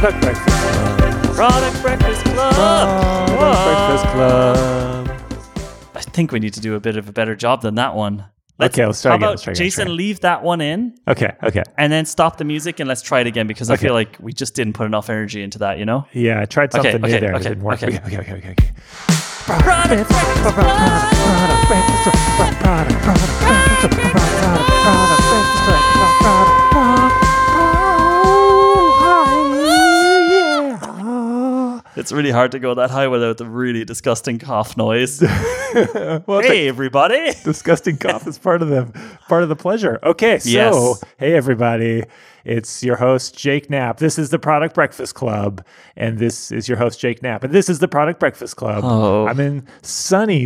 Product Breakfast Club. Product Breakfast Club. Product Breakfast Club. I think we need to do a bit of a better job than that one. Let's start again. How about Jason, leave that one in. Okay. And then stop the music and let's try it again because I feel like we just didn't put enough energy into that, you know? Yeah, I tried something new there. It didn't work. Okay. Okay. Product Breakfast It's really hard to go that high without the really disgusting cough noise. Well, hey, everybody. Disgusting cough is part of the pleasure. Okay, so Yes. Hey, everybody. It's your host, Jake Knapp. This is the Product Breakfast Club, and this is your host, Jake Knapp. And this is the Product Breakfast Club. Oh. I'm in sunny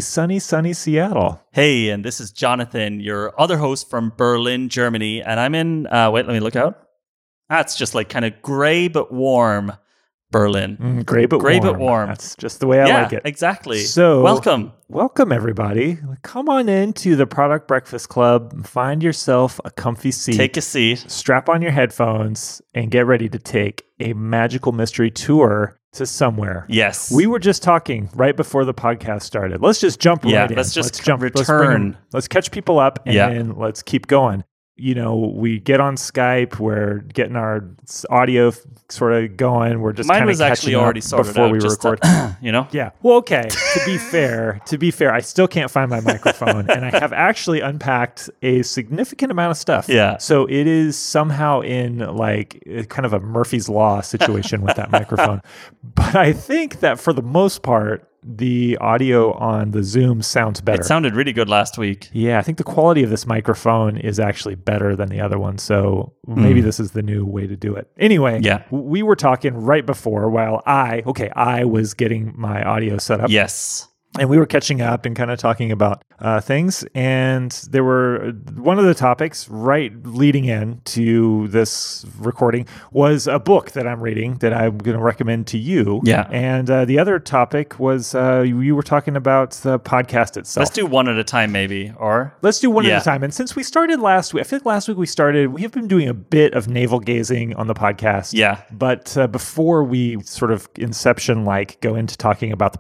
Seattle. Hey, and this is Jonathan, your other host from Berlin, Germany. And I'm in, wait, let me look out. It's just like kind of gray but warm Berlin. Gray but warm. That's just the way I like it. Exactly. So, welcome, everybody. Come on into the Product Breakfast Club. Find yourself a comfy seat. Take a seat. Strap on your headphones and get ready to take a magical mystery tour to somewhere. Yes. We were just talking right before the podcast started. Let's just jump right in. Let's just jump. return. Let's catch people up and then let's keep going. You know, we get on Skype. We're getting our audio sort of going. We're just mine kind of was actually already sorted before out, we just record. You know? Yeah. Well, okay. To be fair, I still can't find my microphone, and I have actually unpacked a significant amount of stuff. Yeah. So it is somehow in like kind of a Murphy's Law situation with that microphone. But I think that for the most part, the audio on the Zoom sounds better. It sounded really good last week. Yeah, I think the quality of this microphone is actually better than the other one. So maybe this is the new way to do it. Anyway, we were talking right before while I was getting my audio set up. Yes. And we were catching up and kind of talking about things. And there were one of the topics right leading in to this recording was a book that I'm reading that I'm going to recommend to you. Yeah. And the other topic was you were talking about the podcast itself. Let's do one at a time, maybe. Or let's do one at a time. And since we started last week, I feel like last week we have been doing a bit of navel gazing on the podcast. Yeah. But before we sort of inception go into talking about the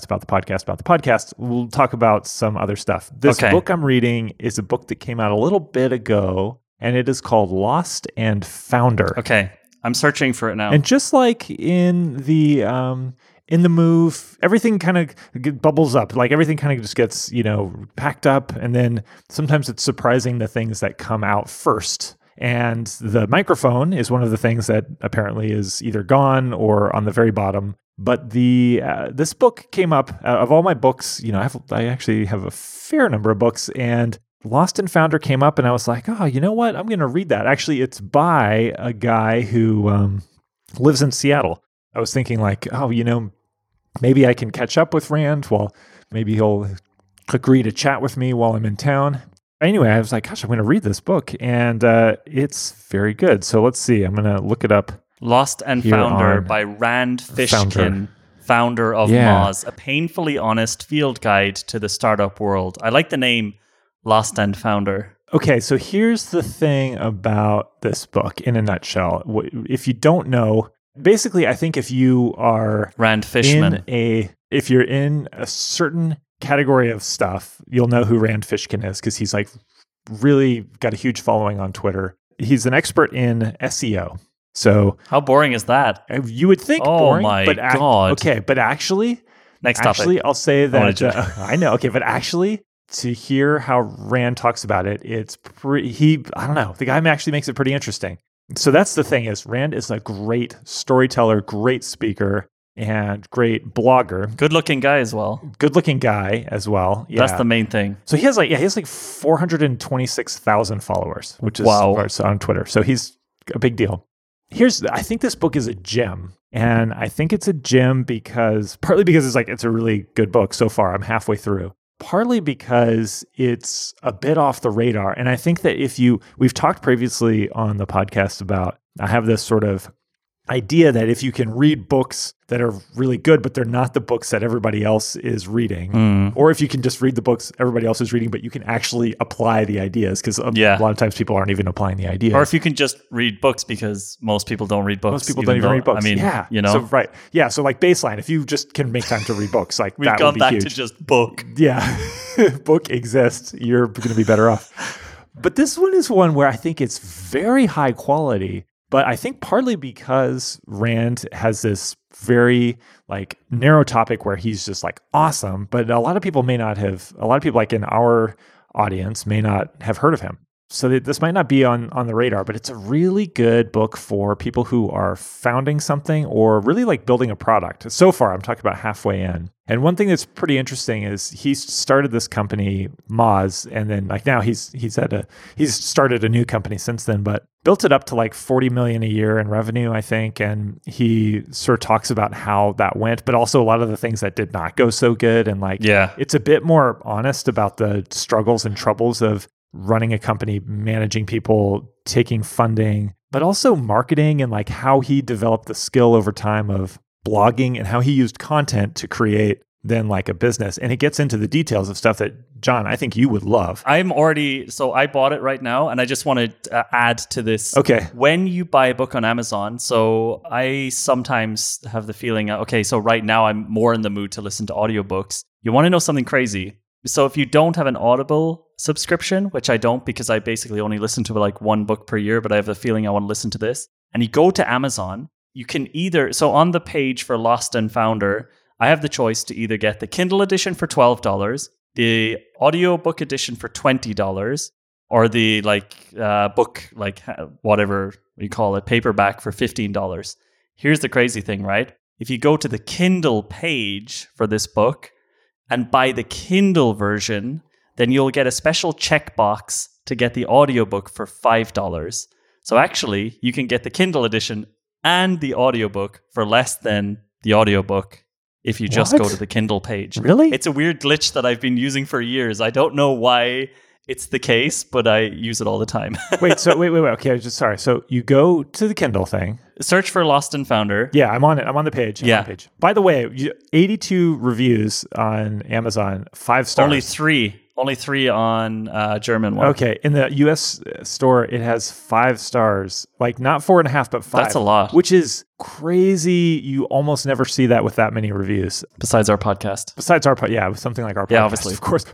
podcast, we'll talk about some other stuff. This book I'm reading is a book that came out a little bit ago, and it is called Lost and Founder. Okay. I'm searching for it now. And just like in the move, everything kind of bubbles up. Like everything kind of just gets, packed up, and then sometimes it's surprising the things that come out first. And the microphone is one of the things that apparently is either gone or on the very bottom. But this book came up of all my books. I actually have a fair number of books, and Lost and Founder came up, and I was like, oh, you know what? I'm going to read that. Actually, it's by a guy who lives in Seattle. I was thinking maybe I can catch up with Rand. Well, maybe he'll agree to chat with me while I'm in town. Anyway, I was like, gosh, I'm going to read this book, and it's very good. So let's see. I'm going to look it up. Lost and Founder by Rand Fishkin, founder of Moz, a painfully honest field guide to the startup world. I like the name Lost and Founder. Okay, so here's the thing about this book in a nutshell. If you don't know, basically, I think if you are Rand Fishman, if you're in a certain category of stuff, you'll know who Rand Fishkin is because he's really got a huge following on Twitter. He's an expert in SEO. So how boring is that? You would think boring. Oh my God. Okay, but actually, next topic. I'll say that I know. Okay, but actually, to hear how Rand talks about it, it's I don't know. The guy actually makes it pretty interesting. So that's the thing is Rand is a great storyteller, great speaker, and great blogger. Good-looking guy as well. Yeah. That's the main thing. So he has 426,000 followers, which is on Twitter. So he's a big deal. I think this book is a gem, and I think it's a gem partly because it's a really good book so far. I'm halfway through. Partly because it's a bit off the radar. And I think that we've talked previously on the podcast about, I have this sort of idea that if you can read books that are really good, but they're not the books that everybody else is reading, or if you can just read the books everybody else is reading, but you can actually apply the ideas, because a lot of times people aren't even applying the ideas. Or if you can just read books, because most people don't read books. Most people don't even read books. I mean, you know. So, right. Yeah. So like baseline, if you just can make time to read books, like We've that gone would be back huge. to just book. Yeah. Book exists. You're going to be better off. But this one is one where I think it's very high quality. But I think partly because Rand has this very like narrow topic where he's just like awesome, but a lot of people like in our audience may not have heard of him. So this might not be on the radar, but it's a really good book for people who are founding something or really like building a product. So far, I'm talking about halfway in. And one thing that's pretty interesting is he started this company, Moz, and then like now he's started a new company since then, but built it up to like 40 million a year in revenue, I think. And he sort of talks about how that went, but also a lot of the things that did not go so good. And like, it's a bit more honest about the struggles and troubles of running a company, managing people, taking funding, but also marketing and like how he developed the skill over time of blogging and how he used content to create then like a business. And it gets into the details of stuff that, John, I think you would love. I bought it right now, and I just want to add to this. Okay. When you buy a book on Amazon, so I sometimes have the feeling, okay, so right now I'm more in the mood to listen to audiobooks. You want to know something crazy? So if you don't have an Audible subscription, which I don't because I basically only listen to like one book per year, but I have the feeling I want to listen to this, and you go to Amazon, you can so on the page for Lost and Founder, I have the choice to either get the Kindle edition for $12, the audiobook edition for $20, or the book, whatever you call it, paperback for $15. Here's the crazy thing, right? If you go to the Kindle page for this book and buy the Kindle version, then you'll get a special checkbox to get the audiobook for $5. So actually, you can get the Kindle edition and the audiobook for less than the audiobook if you just go to the Kindle page. Really? It's a weird glitch that I've been using for years. I don't know why it's the case, but I use it all the time. wait. Okay, sorry. So you go to the Kindle thing. Search for Lost and Founder. Yeah, I'm on it. I'm on the page. On the page. By the way, 82 reviews on Amazon, 5 stars. Only three on German one. Okay, in the US store, it has 5 stars. Like not 4.5, but 5. That's a lot. Which is crazy. You almost never see that with that many reviews. Besides our podcast. With something like our podcast. Yeah, obviously. Of course.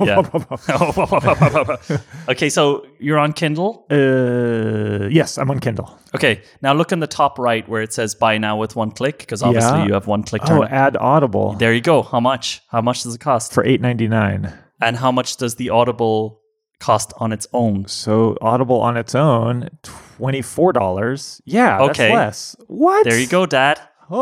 Okay, so you're on Kindle? Yes, I'm on Kindle. Okay, now look in the top right where it says buy now with one click, because obviously you have one click turn. Add Audible. There you go. How much? How much does it cost? For $8.99. And how much does the Audible cost on its own? So Audible on its own, $24. Yeah, that's less. What? There you go, Dad.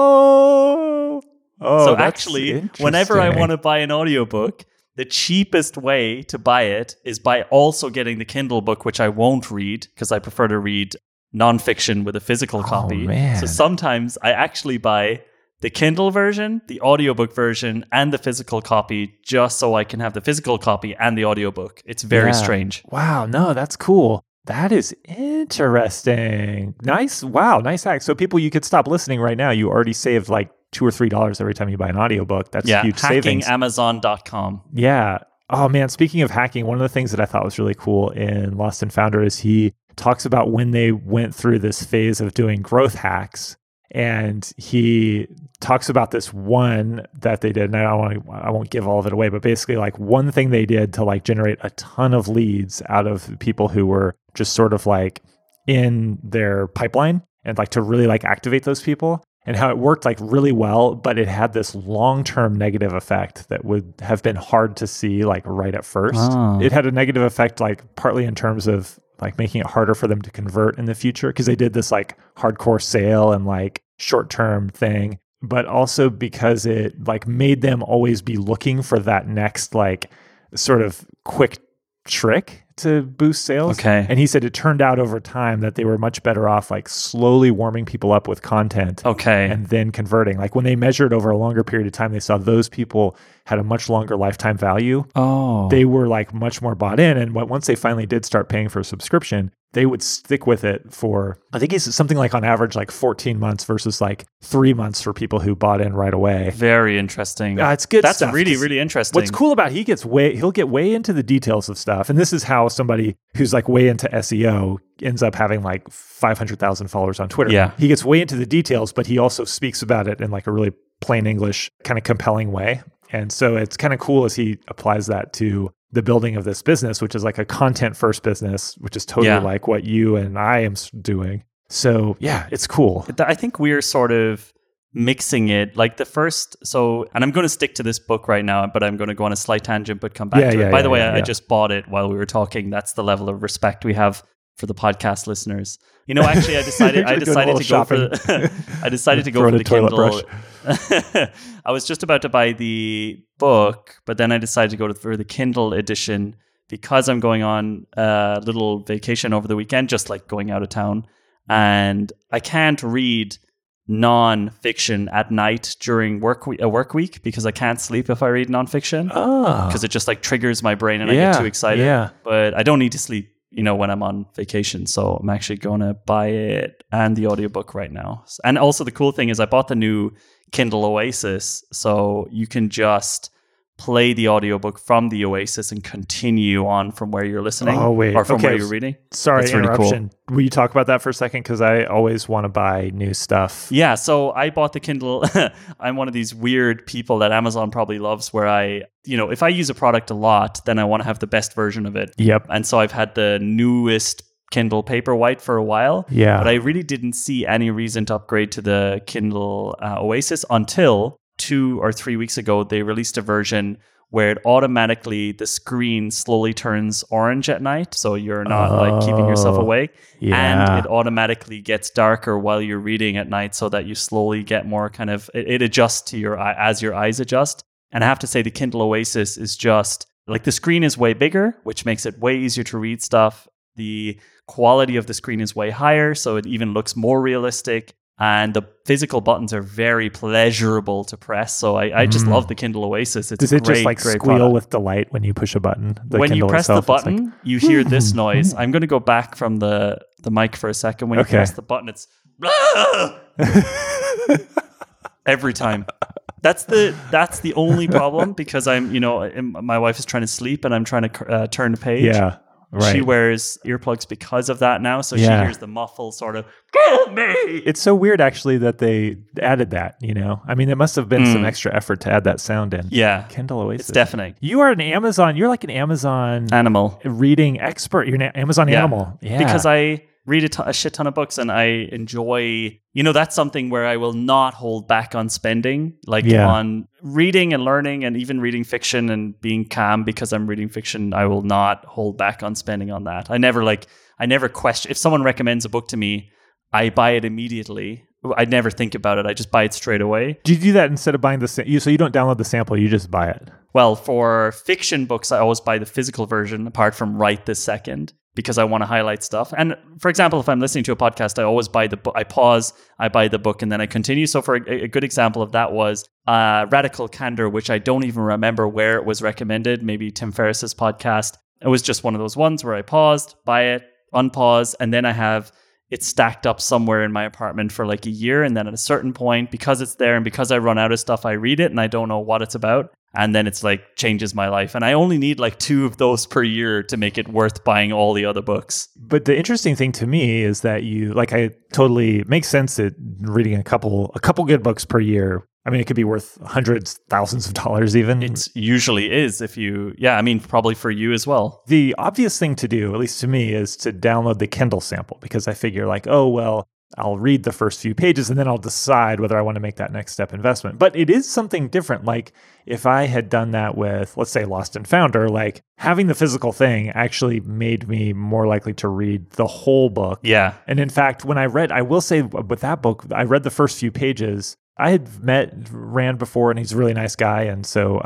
Oh, so actually, whenever I want to buy an audiobook, the cheapest way to buy it is by also getting the Kindle book, which I won't read because I prefer to read nonfiction with a physical copy. Man. So sometimes I actually buy the Kindle version, the audiobook version, and the physical copy just so I can have the physical copy and the audiobook. It's very strange. Wow, no, that's cool. That is interesting. Nice. Wow, nice hack. So people, you could stop listening right now. You already saved like $2 or $3 every time you buy an audiobook. That's huge savings. HackingAmazon.com. Yeah. Oh man, speaking of hacking, one of the things that I thought was really cool in Lost and Founder is he talks about when they went through this phase of doing growth hacks. And he talks about this one that they did, and I won't give all of it away, but basically like one thing they did to like generate a ton of leads out of people who were just sort of like in their pipeline and like to really like activate those people, and how it worked like really well, but it had this long-term negative effect that would have been hard to see like right at first. It had a negative effect like partly in terms of like making it harder for them to convert in the future because they did this like hardcore sale and like short-term thing, but also because it like made them always be looking for that next like sort of quick trick to boost sales. Okay. And he said it turned out over time that they were much better off like slowly warming people up with content. Okay. And then converting. Like when they measured over a longer period of time, they saw those people had a much longer lifetime value. Oh. They were like much more bought in. And once they finally did start paying for a subscription, they would stick with it for, I think it's something like on average, like 14 months versus like 3 months for people who bought in right away. Very interesting. It's good That's stuff. really, really interesting. What's cool about he'll get way into the details of stuff. And this is how somebody who's like way into SEO ends up having like 500,000 followers on Twitter. Yeah. He gets way into the details, but he also speaks about it in like a really plain English kind of compelling way. And so it's kind of cool as he applies that to the building of this business, which is like a content first business, which is totally like what you and I am doing. So yeah, it's cool. I think we're sort of mixing it like the first. So, and I'm going to stick to this book right now, but I'm going to go on a slight tangent, but come back to it. By the way, I just bought it while we were talking. That's the level of respect we have for the podcast listeners. You know, actually, I decided to go for the Kindle. I was just about to buy the book, but then I decided to go for the Kindle edition because I'm going on a little vacation over the weekend, just like going out of town. And I can't read non-fiction at night during a work week because I can't sleep if I read non-fiction because it just like triggers my brain and I get too excited. Yeah. But I don't need to sleep, when I'm on vacation. So I'm actually going to buy it and the audiobook right now. And also the cool thing is I bought the new Kindle Oasis. So you can just play the audiobook from the Oasis and continue on from where you're listening or from where you're reading. Sorry, That's really interruption. Cool. Will you talk about that for a second? Because I always want to buy new stuff. Yeah, so I bought the Kindle. I'm one of these weird people that Amazon probably loves where if I use a product a lot, then I want to have the best version of it. Yep. And so I've had the newest Kindle Paperwhite for a while. Yeah. But I really didn't see any reason to upgrade to the Kindle Oasis until 2 or 3 weeks ago. They released a version where it automatically, the screen slowly turns orange at night. So you're not like keeping yourself awake. Yeah. And it automatically gets darker while you're reading at night so that you slowly get more kind of, it adjusts to your eye as your eyes adjust. And I have to say the Kindle Oasis is just like the screen is way bigger, which makes it way easier to read stuff. The quality of the screen is way higher, so it even looks more realistic. And the physical buttons are very pleasurable to press. So I just love the Kindle Oasis. It's Does it great, just like great squeal product. with delight when you push a button? When Kindle you press itself, the button, you hear this noise. I'm going to go back from the mic for a second. When you press the button, it's every time. That's the only problem because my wife is trying to sleep and I'm trying to turn the page. Yeah. Right. She wears earplugs because of that now, so she hears the muffled sort of "Kill me." It's so weird, actually, that they added that. I mean, it must have been some extra effort to add that sound in. Yeah, Kindle Oasis. It's deafening. You're like an Amazon animal reading expert. You're an Amazon animal. Yeah, because I read a shit ton of books and I enjoy. That's something where I will not hold back on spending, on reading and learning and even reading fiction and being calm because I'm reading fiction. I will not hold back on spending on that. I never question. If someone recommends a book to me, I buy it immediately. I never think about it. I just buy it straight away. Do you do that instead of buying so you don't download the sample, you just buy it? Well, for fiction books, I always buy the physical version apart from right this second, because I want to highlight stuff. And for example, if I'm listening to a podcast, I always buy the book. I pause, I buy the book, and then I continue. So for a good example of that was Radical Candor, which I don't even remember where it was recommended, maybe Tim Ferriss's podcast. It was just one of those ones where I paused, buy it, unpause, and then I have it stacked up somewhere in my apartment for like a year. And then at a certain point, because it's there and because I run out of stuff, I read it and I don't know what it's about. And then it's like changes my life. And I only need like 2 of those per year to make it worth buying all the other books. But the interesting thing to me is that I totally makes sense that reading a couple good books per year. I mean, it could be worth hundreds, thousands of dollars even. It usually is probably for you as well. The obvious thing to do, at least to me, is to download the Kindle sample because I figure I'll read the first few pages and then I'll decide whether I want to make that next step investment. But it is something different. Like if I had done that with, let's say, Lost and Founder, like having the physical thing actually made me more likely to read the whole book. Yeah. And in fact, when I will say with that book, I read the first few pages. I had met Rand before and he's a really nice guy. And so,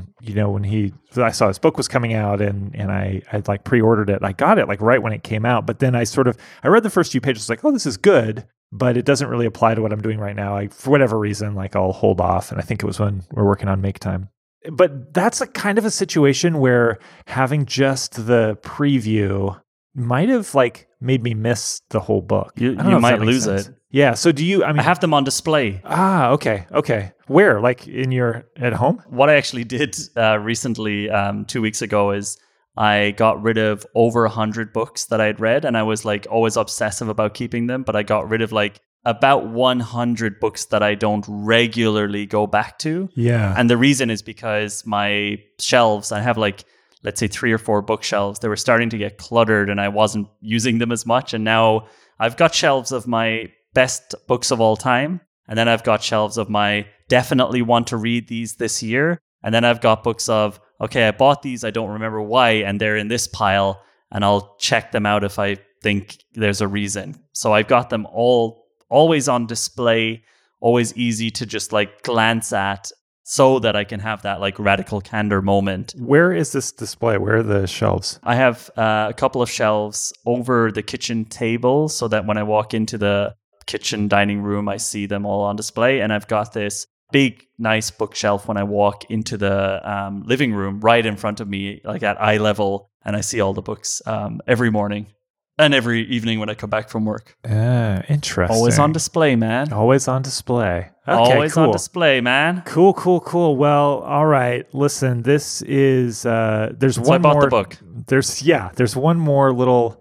when I saw his book was coming out and I like pre-ordered it, I got it like right when it came out. But then I read the first few pages, like, oh, this is good, but it doesn't really apply to what I'm doing right now. For whatever reason, like I'll hold off. And I think it was when we're working on Make Time. But that's a kind of a situation where having just the preview might have like made me miss the whole book. You I don't know if might that makes lose sense. it. Yeah. So do you? I mean, I have them on display. Okay. Where? Like at home? What I actually did recently, 2 weeks ago, is I got rid of over 100 books that I had read, and I was like always obsessive about keeping them, but I got rid of like about 100 books that I don't regularly go back to. Yeah. And the reason is because my shelves, I have like, let's say 3 or 4 bookshelves, they were starting to get cluttered and I wasn't using them as much. And now I've got shelves of my best books of all time. And then I've got shelves of my definitely want to read these this year. And then I've got books of, okay, I bought these, I don't remember why, and they're in this pile, and I'll check them out if I think there's a reason. So I've got them always on display, always easy to just like glance at, so that I can have that like radical candor moment. Where is this display? Where are the shelves? I have a couple of shelves over the kitchen table so that when I walk into the kitchen dining room, I see them all on display. And I've got this big, nice bookshelf when I walk into the living room right in front of me, like at eye level. And I see all the books every morning and every evening when I come back from work. Interesting. Always on display, man. Always on display. Okay, Always cool. on display, man. Cool. Well, all right. Listen, this is there's So one I bought more the book. There's one more little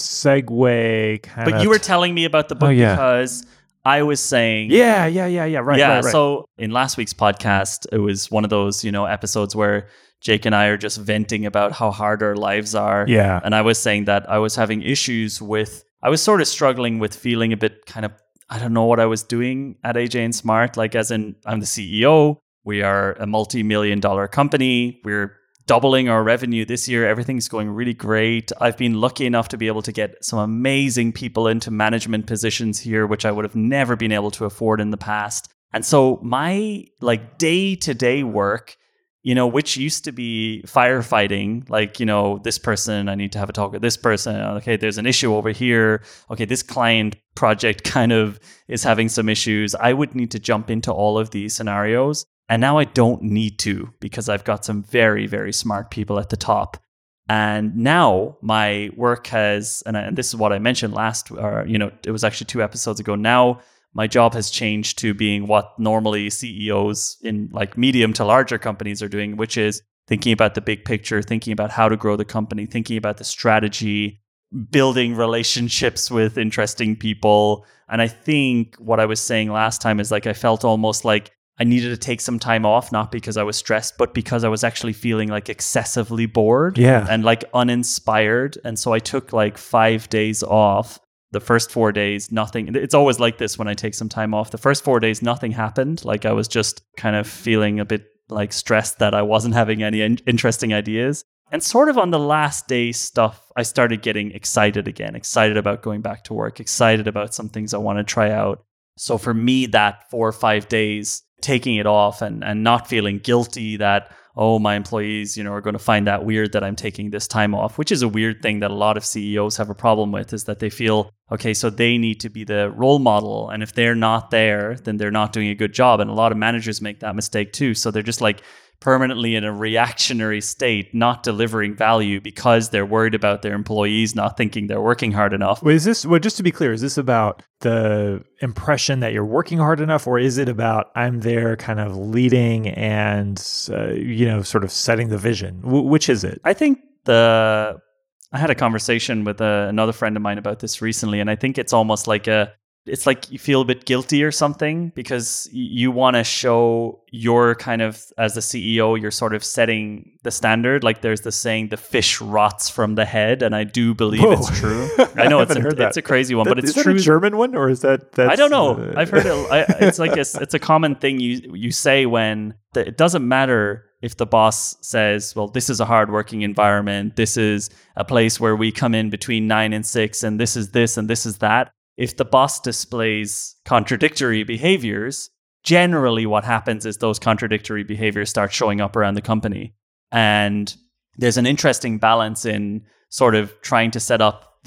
segue kind of. But you were telling me about the book because I was saying... Yeah. Right. So in last week's podcast, it was one of those, episodes where Jake and I are just venting about how hard our lives are. Yeah. And I was saying that I was having issues with... I was sort of struggling with feeling a bit kind of... I don't know what I was doing at AJ and Smart. Like, as in, I'm the CEO. We are a multi-million-dollar company. We're doubling our revenue this year. Everything's going really great. I've been lucky enough to be able to get some amazing people into management positions here, which I would have never been able to afford in the past. And so my like day-to-day work, which used to be firefighting, like, this person, I need to have a talk with this person. Okay, there's an issue over here. Okay, this client project kind of is having some issues. I would need to jump into all of these scenarios. And now I don't need to, because I've got some very, very smart people at the top. And now my work has, and this is what I mentioned it was actually 2 episodes ago. Now my job has changed to being what normally CEOs in like medium to larger companies are doing, which is thinking about the big picture, thinking about how to grow the company, thinking about the strategy, building relationships with interesting people. And I think what I was saying last time is like I felt almost like I needed to take some time off, not because I was stressed, but because I was actually feeling like excessively bored and like uninspired. And so I took like 5 days off. The first 4 days, nothing. It's always like this when I take some time off. The first 4 days, nothing happened. Like I was just kind of feeling a bit like stressed that I wasn't having any interesting ideas. And sort of on the last day stuff, I started getting excited again, excited about going back to work, excited about some things I want to try out. So for me, that 4 or 5 days, taking it off and not feeling guilty that, oh, my employees, are going to find that weird that I'm taking this time off, which is a weird thing that a lot of CEOs have a problem with, is that they feel, okay, so they need to be the role model. And if they're not there, then they're not doing a good job. And a lot of managers make that mistake too. So they're just like permanently in a reactionary state, not delivering value because they're worried about their employees not thinking they're working hard enough. Wait, just to be clear, is this about the impression that you're working hard enough, or is it about I'm there kind of leading and, sort of setting the vision? Which is it? I think I had a conversation with another friend of mine about this recently, and I think it's almost like it's like you feel a bit guilty or something because you want to show your kind of, as the CEO, you're sort of setting the standard. Like there's the saying, the fish rots from the head. And I do believe it's true. I know it's a crazy one, but it's true. Is that a German one or is that? I don't know. I've heard it. It's like it's a common thing you say when it doesn't matter if the boss says, well, this is a hardworking environment. This is a place where we come in between 9 and 6 and this is this and this is that. If the boss displays contradictory behaviors, generally what happens is those contradictory behaviors start showing up around the company. And there's an interesting balance in sort of trying to set up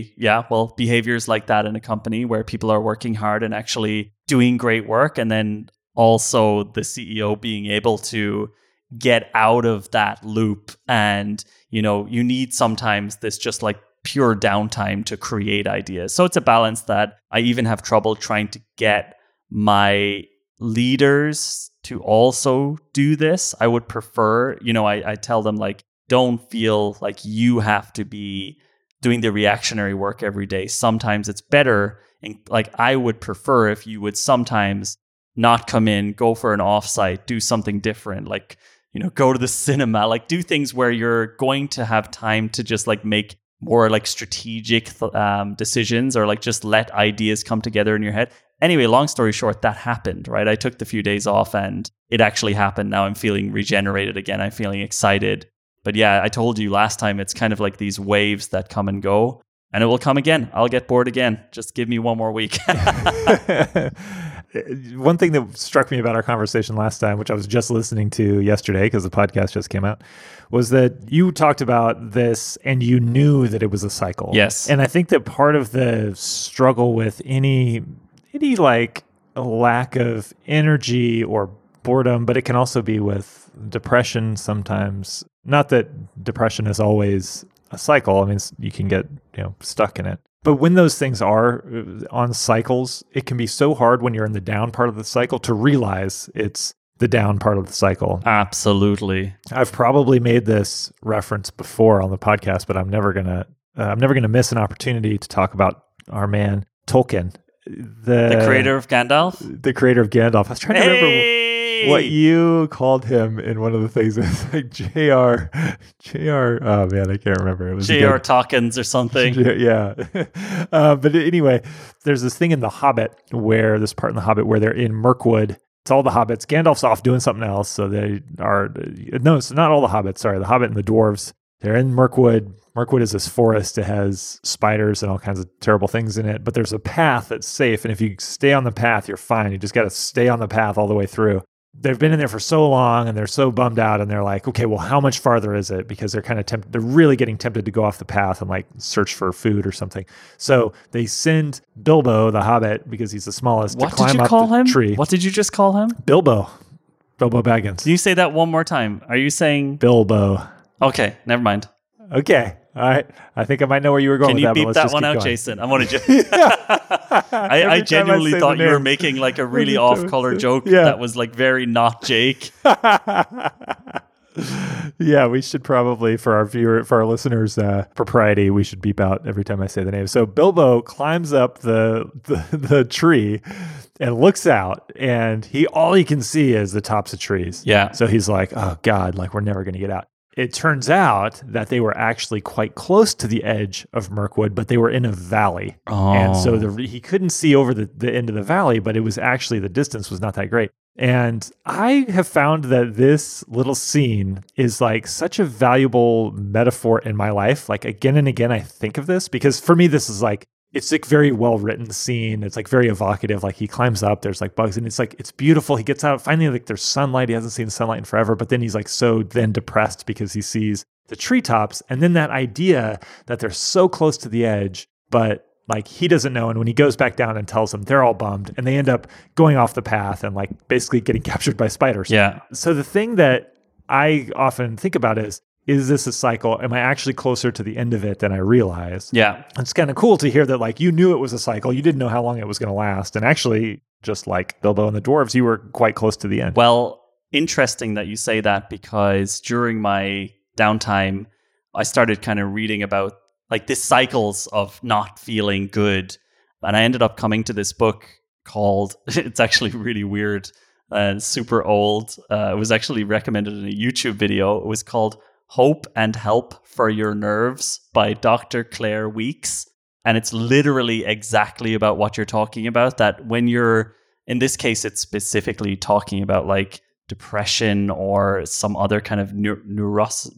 behaviors like that in a company where people are working hard and actually doing great work. And then also the CEO being able to get out of that loop. And, you need sometimes this just like pure downtime to create ideas. So it's a balance that I even have trouble trying to get my leaders to also do this. I would prefer, I tell them like, don't feel like you have to be doing the reactionary work every day. Sometimes it's better. And like, I would prefer if you would sometimes not come in, go for an offsite, do something different, like, go to the cinema, like do things where you're going to have time to just like make more like strategic decisions, or like just let ideas come together in your head. Anyway, long story short, that happened, right? I took the few days off and it actually happened. Now I'm feeling regenerated again. I'm feeling excited. But yeah, I told you last time, it's kind of like these waves that come and go, and it will come again. I'll get bored again. Just give me one more week. One thing that struck me about our conversation last time, which I was just listening to yesterday because the podcast just came out, was that you talked about this and you knew that it was a cycle. Yes. And I think that part of the struggle with any like lack of energy or boredom, but it can also be with depression sometimes. Not that depression is always a cycle. I mean, you can get stuck in it. But when those things are on cycles, it can be so hard when you're in the down part of the cycle to realize it's the down part of the cycle. Absolutely. I've probably made this reference before on the podcast, but I'm never gonna miss an opportunity to talk about our man Tolkien, the creator of Gandalf. The creator of Gandalf. I was trying to remember what you called him in one of the things. It was like J.R. Oh man, I can't remember. It was J.R. Tolkien or something. Yeah. But anyway, there's this thing in The Hobbit this part in The Hobbit where they're in Mirkwood. It's all the hobbits. Gandalf's off doing something else. So it's not all the hobbits. Sorry, the Hobbit and the dwarves. They're in Mirkwood. Mirkwood is this forest. It has spiders and all kinds of terrible things in it. But there's a path that's safe. And if you stay on the path, you're fine. You just got to stay on the path all the way through. They've been in there for so long and they're so bummed out, and they're like, okay, well, how much farther is it? Because they're kind of tempted. They're really getting tempted to go off the path and like search for food or something. So they send Bilbo, the Hobbit, because he's the smallest, to climb up the tree. What did you just call him? Bilbo Baggins. Can you say that one more time? Are you saying Bilbo? Okay, never mind. Okay. All right. I think I might know where you were going with that. Can you beep that one out, Jason? I want to just... I genuinely thought you were making like a really off-color joke that was like very not Jake. Yeah, we should probably, for our listeners' propriety, we should beep out every time I say the name. So Bilbo climbs up the tree and looks out, and all he can see is the tops of trees. Yeah. So he's like, oh God, like we're never going to get out. It turns out that they were actually quite close to the edge of Mirkwood, but they were in a valley. Oh. And so he couldn't see over the end of the valley, but it was actually, the distance was not that great. And I have found that this little scene is like such a valuable metaphor in my life. Like again and again, I think of this because for me, this is like, it's like very well written scene. It's like very evocative. Like he climbs up, there's like bugs, and it's like, it's beautiful. He gets out, finally like there's sunlight. He hasn't seen sunlight in forever, but then he's like so then depressed because he sees the treetops. And then that idea that they're so close to the edge, but like he doesn't know. And when he goes back down and tells them, they're all bummed and they end up going off the path and like basically getting captured by spiders. Yeah. So the thing that I often think about is this a cycle? Am I actually closer to the end of it than I realized? Yeah. It's kind of cool to hear that like you knew it was a cycle. You didn't know how long it was going to last. And actually, just like Bilbo and the dwarves, you were quite close to the end. Well, interesting that you say that because during my downtime, I started kind of reading about like the cycles of not feeling good. And I ended up coming to this book called, it's actually really weird and super old. It was actually recommended in a YouTube video. It was called Hope and Help for Your Nerves by Dr. Claire Weekes. And it's literally exactly about what you're talking about, that when you're, in this case, it's specifically talking about like depression or some other kind of neuroses.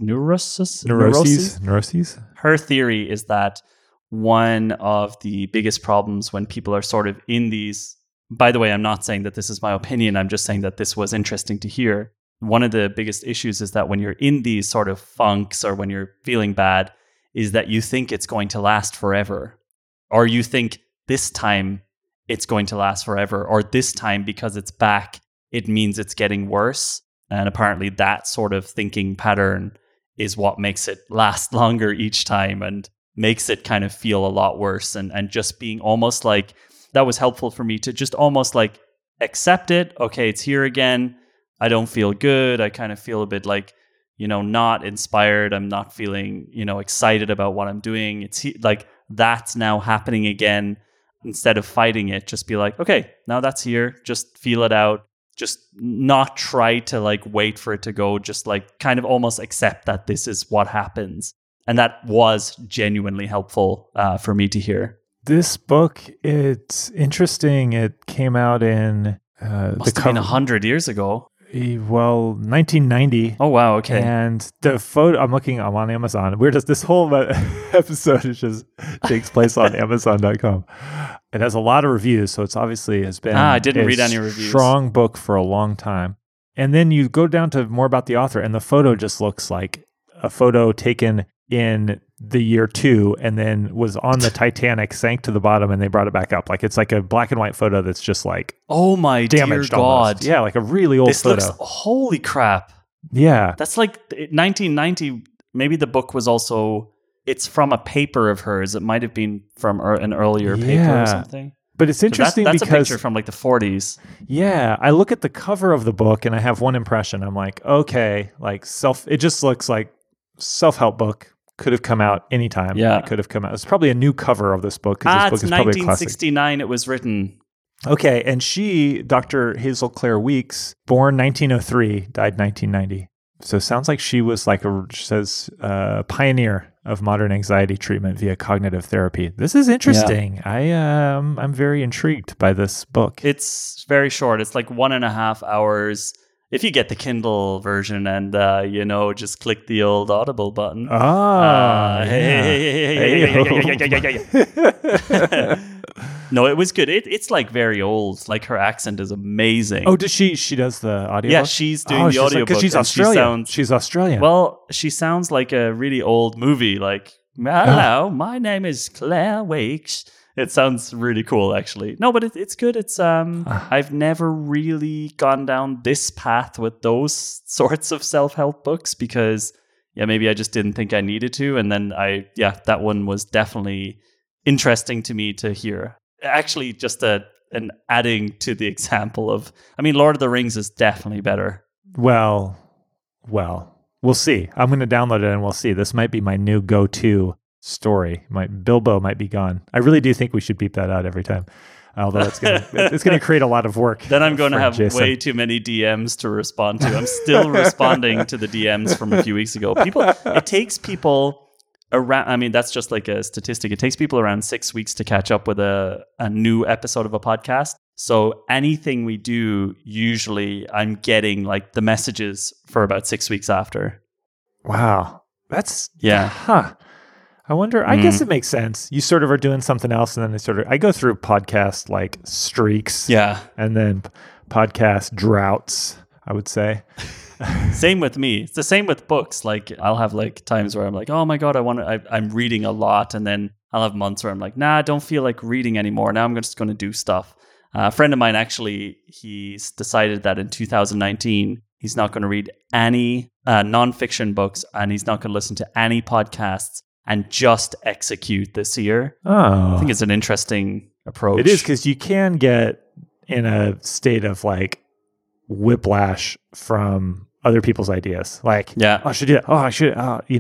Her theory is that one of the biggest problems when people are sort of in these, by the way, I'm not saying that this is my opinion, I'm just saying that this was interesting to hear. One of the biggest issues is that when you're in these sort of funks or when you're feeling bad, is that you think it's going to last forever. Or you think this time it's going to last forever. Or this time, because it's back, it means it's getting worse. And apparently that sort of thinking pattern is what makes it last longer each time. And makes it kind of feel a lot worse. And just being almost like, that was helpful for me to just almost like accept it. Okay, it's here again. I don't feel good. I kind of feel a bit like, not inspired. I'm not feeling, excited about what I'm doing. It's like that's now happening again. Instead of fighting it, just be like, okay, now that's here. Just feel it out. Just not try to like wait for it to go. Just like kind of almost accept that this is what happens. And that was genuinely helpful for me to hear. This book, it's interesting. It came out in must have been 100 years ago. Well, 1990. Oh wow, okay. And the photo, I'm on Amazon. This whole episode just takes place on Amazon.com. It has a lot of reviews, so it's obviously has been I didn't read any reviews. Strong book for a long time. And then you go down to more about the author, and the photo just looks like a photo taken in the year 2 and then was on the Titanic, sank to the bottom, and they brought it back up. Like it's like a black and white photo that's just like, oh my damaged dear God. Almost. Yeah, like a really old this photo. Looks, holy crap. Yeah. That's like 1990. Maybe the book was also, it's from a paper of hers. It might have been from an earlier paper or something. But it's interesting that's because a picture from like the 40s. Yeah, I look at the cover of the book and I have one impression. I'm like, okay, like it just looks like self-help book. Could have come out anytime. Yeah. It could have come out. It's probably a new cover of this book because this book is probably a classic. 1969 it was written. Okay, and she, Dr. Hazel Claire Weeks, born 1903, died 1990. So it sounds like she was like a pioneer of modern anxiety treatment via cognitive therapy. This is interesting. Yeah. I'm very intrigued by this book. It's very short. It's like 1.5 hours. If you get the Kindle version and, just click the old Audible button. No, it was good. It's like very old. Like her accent is amazing. Oh, does she does the audio? Yeah, she's doing the audiobook. Because she's Australian. She's Australian. Well, she sounds like a really old movie. Like, hello, my name is Claire Weeks. It sounds really cool, actually. No, but it's good. It's I've never really gone down this path with those sorts of self-help books because, maybe I just didn't think I needed to. And then that one was definitely interesting to me to hear. Actually, just an adding to the example of, Lord of the Rings is definitely better. Well, we'll see. I'm going to download it and we'll see. This might be my new go-to story. Bilbo might be gone. I really do think we should beep that out every time. Although it's gonna create a lot have then I'm going to have Jason. Way too many DMs to respond to. I'm still responding to the DMs from a few weeks ago. It takes people around, that's just like a statistic. It takes people around 6 weeks to catch up with a new episode of a podcast. So anything we do, usually I'm getting like the messages for about 6 weeks after. Wow. That's yeah. I wonder, I guess it makes sense. You sort of are doing something else and then I go through podcast like streaks. Yeah. And then podcast droughts, I would say. Same with me. It's the same with books. Like I'll have like times where I'm like, oh my God, I'm reading a lot. And then I'll have months where I'm like, nah, I don't feel like reading anymore. Now I'm just going to do stuff. A friend of mine, actually, he's decided that in 2019, he's not going to read any nonfiction books and he's not going to listen to any podcasts and just execute this year. Oh. I think it's an interesting approach. It is, because you can get in a state of like whiplash from other people's ideas. Like, I should do it. I should,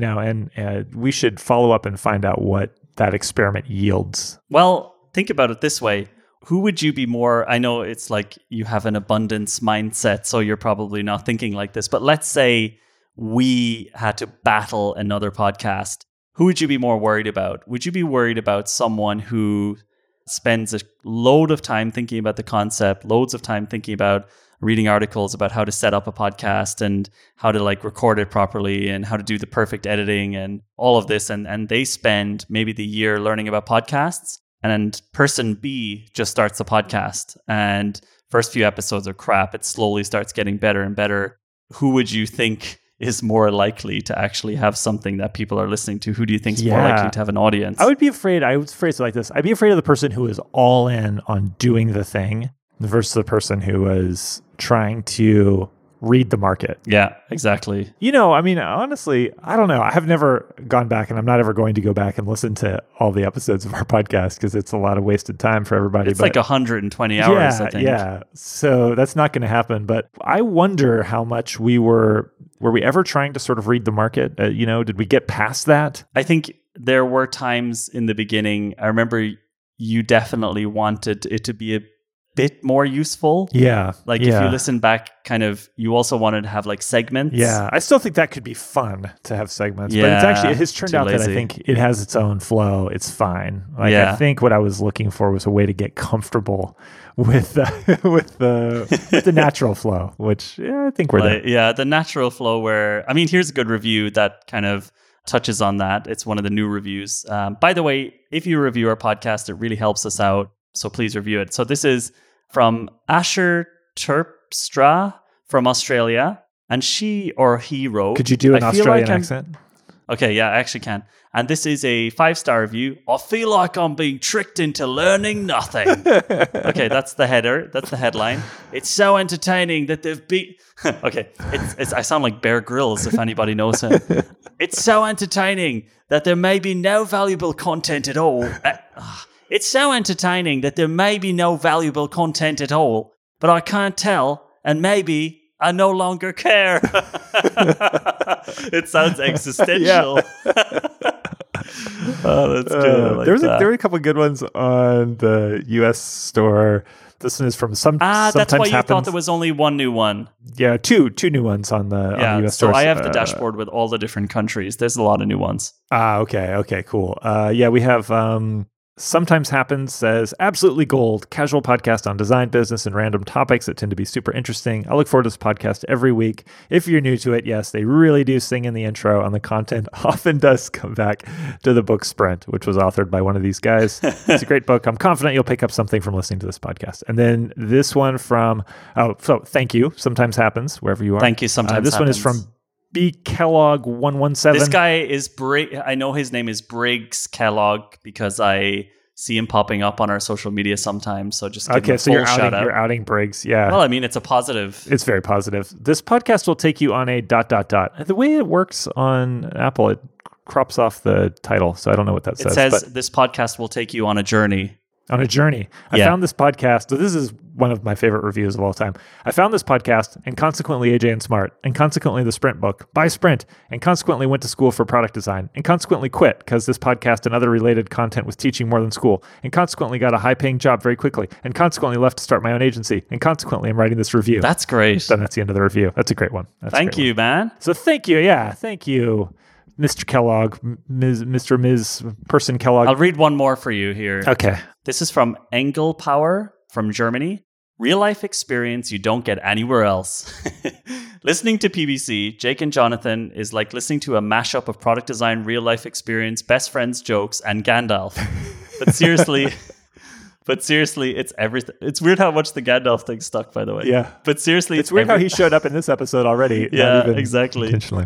and we should follow up and find out what that experiment yields. Well, think about it this way. Who would you be more? I know it's like you have an abundance mindset, so you're probably not thinking like this. But let's say we had to battle another podcast. Who would you be more worried about? Would you be worried about someone who spends a load of time thinking about the concept, loads of time thinking about reading articles about how to set up a podcast and how to like record it properly and how to do the perfect editing and all of this. And they spend maybe the year learning about podcasts. And person B just starts a podcast and first few episodes are crap. It slowly starts getting better and better. Who would you think is more likely to actually have something that people are listening to? Who do you think is more likely to have an audience? I would phrase it like this. I'd be afraid of the person who is all in on doing the thing versus the person who is trying to read the market. Yeah, exactly. I mean, honestly, I don't know. I have never gone back, and I'm not ever going to go back and listen to all the episodes of our podcast because it's a lot of wasted time for everybody. It's like 120 hours, I think. Yeah. So that's not going to happen. But I wonder how much were we ever trying to sort of read the market? Did we get past that? I think there were times in the beginning, I remember you definitely wanted it to be a bit more useful. Yeah. Like if you listen back, kind of, you also wanted to have like segments. Yeah. I still think that could be fun to have segments, Yeah, but it has turned out that I think it has its own flow. It's fine. Like I think what I was looking for was a way to get comfortable with the natural flow, which I think we're there. Yeah, the natural flow where, I mean, here's a good review that kind of touches on that. It's one of the new reviews. By the way, if you review our podcast, it really helps us out. So please review it. So this is from Asher Terpstra from Australia. And she or he wrote... Could you do an Australian accent? Okay, yeah, I actually can. And this is a 5-star review. I feel like I'm being tricked into learning nothing. Okay, that's the header. That's the headline. It's so entertaining that they've been... Okay, I sound like Bear Grylls, if anybody knows him. It's so entertaining that there may be no valuable content at all. It's so entertaining that there may be no valuable content at all, but I can't tell, and maybe I no longer care. It sounds existential. Oh, that's good. There were a couple of good ones on the US store. This one is from Sometimes that's why you thought there was only one new one. Yeah, two new ones on the US store. So I have the dashboard with all the different countries. There's a lot of new ones. Okay, cool. We have Sometimes Happens says, absolutely gold, casual podcast on design, business, and random topics that tend to be super interesting. I look forward to this podcast every week. If you're new to it, yes, they really do sing in the intro, and the content often does come back to the book Sprint, which was authored by one of these guys. It's a great book. I'm confident you'll pick up something from listening to this podcast. And then this one from, thank you, Sometimes Happens, wherever you are. Thank you, Sometimes This Happens. one is from B. Kellogg 117. This guy is I know his name is Briggs Kellogg because I see him popping up on our social media sometimes. So just give him a full shout out. You're outing Briggs. Yeah. Well, I mean, it's a positive. It's very positive. This podcast will take you on a ... The way it works on Apple, it crops off the title. So I don't know what that says. It says this podcast will take you on a journey. On a journey. I found this podcast. So this is one of my favorite reviews of all time. I found this podcast and consequently AJ and Smart and consequently the Sprint book by Sprint and consequently went to school for product design and consequently quit because this podcast and other related content was teaching more than school and consequently got a high-paying job very quickly and consequently left to start my own agency and consequently I'm writing this review. That's great. Then that's the end of the review. That's a great one. Thank you, man. So thank you. Yeah, thank you. Mr. Kellogg, Ms. Person Kellogg. I'll read one more for you here. Okay. This is from Engel Power from Germany. Real life experience you don't get anywhere else. Listening to PBC, Jake and Jonathan is like listening to a mashup of product design, real life experience, best friends jokes, and Gandalf. But seriously, it's everything. It's weird how much the Gandalf thing stuck, by the way. Yeah. But seriously, it's weird how he showed up in this episode already. Yeah, exactly. Intentionally.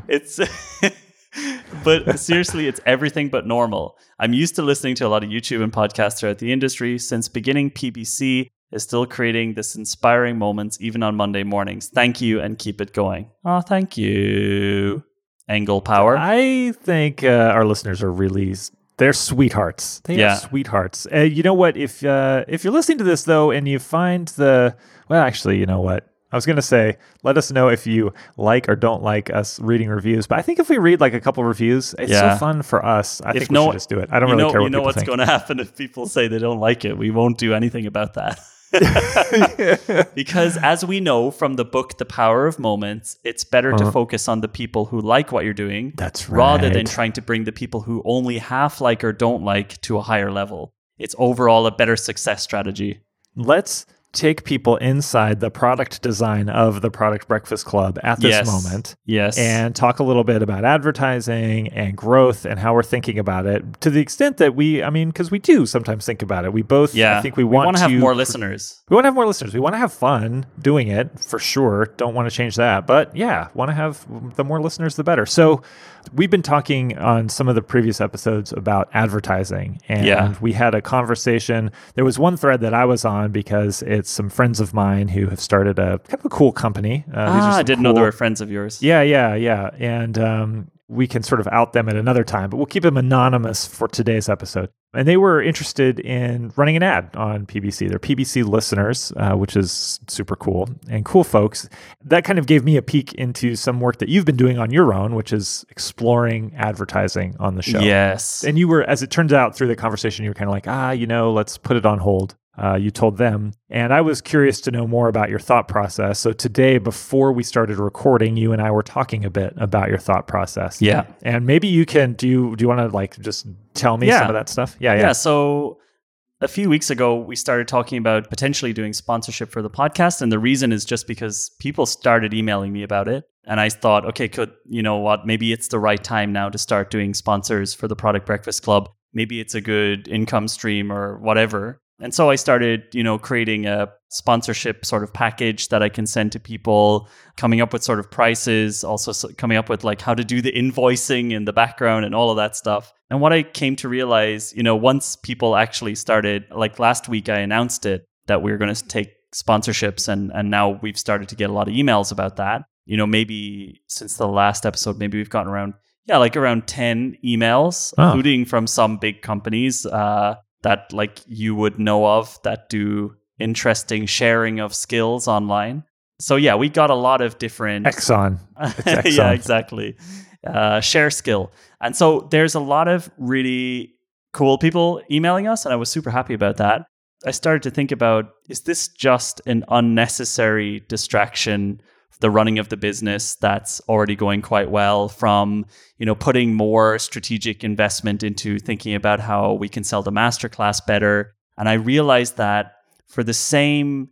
But seriously, it's everything but normal. I'm used to listening to a lot of YouTube and podcasts throughout the industry. Since beginning, PBC is still creating this inspiring moments even on Monday mornings. Thank you and keep it going. Oh, thank you, Engel Power. I think our listeners are they're sweethearts. They are sweethearts. You know what? If you're listening to this, though, and you find you know what? I was going to say, let us know if you like or don't like us reading reviews. But I think if we read like a couple reviews, it's so fun for us. I think we should just do it. I don't really care what people think. You know what's going to happen if people say they don't like it. We won't do anything about that. Because as we know from the book, The Power of Moments, it's better to focus on the people who like what you're doing. That's right. Rather than trying to bring the people who only half like or don't like to a higher level. It's overall a better success strategy. Let's take people inside the product design of the Product Breakfast Club at this moment. Yes. And talk a little bit about advertising and growth and how we're thinking about it to the extent that because we do sometimes think about it. We both, I think we want to have more listeners. We want to have more listeners. We want to have fun doing it for sure. Don't want to change that. But want to have the more listeners, the better. So we've been talking on some of the previous episodes about advertising and we had a conversation. There was one thread that I was on because it's It's some friends of mine who have started a kind of a cool company. I didn't know they were friends of yours. Yeah. And we can sort of out them at another time, but we'll keep them anonymous for today's episode. And they were interested in running an ad on PBC. They're PBC listeners, which is super cool and cool folks. That kind of gave me a peek into some work that you've been doing on your own, which is exploring advertising on the show. Yes. And you were, as it turns out through the conversation, you were kind of like, let's put it on hold. You told them. And I was curious to know more about your thought process. So today, before we started recording, you and I were talking a bit about your thought process. Yeah. And maybe you can, do you want to like just tell me some of that stuff? Yeah. So a few weeks ago, we started talking about potentially doing sponsorship for the podcast. And the reason is just because people started emailing me about it. And I thought, okay, maybe it's the right time now to start doing sponsors for the Product Breakfast Club. Maybe it's a good income stream or whatever. And so I started, creating a sponsorship sort of package that I can send to people, coming up with sort of prices, also coming up with like how to do the invoicing in the background and all of that stuff. And what I came to realize, once people actually started, like last week, I announced it that we were going to take sponsorships, and now we've started to get a lot of emails about that. Maybe since the last episode, maybe we've gotten around 10 emails, including from some big companies, that like you would know of that do interesting sharing of skills online. So yeah, we got a lot of different... Exxon. Yeah, exactly. Share skill. And so there's a lot of really cool people emailing us, and I was super happy about that. I started to think about, is this just an unnecessary distraction, the running of the business that's already going quite well, from putting more strategic investment into thinking about how we can sell the masterclass better. And I realized that for the same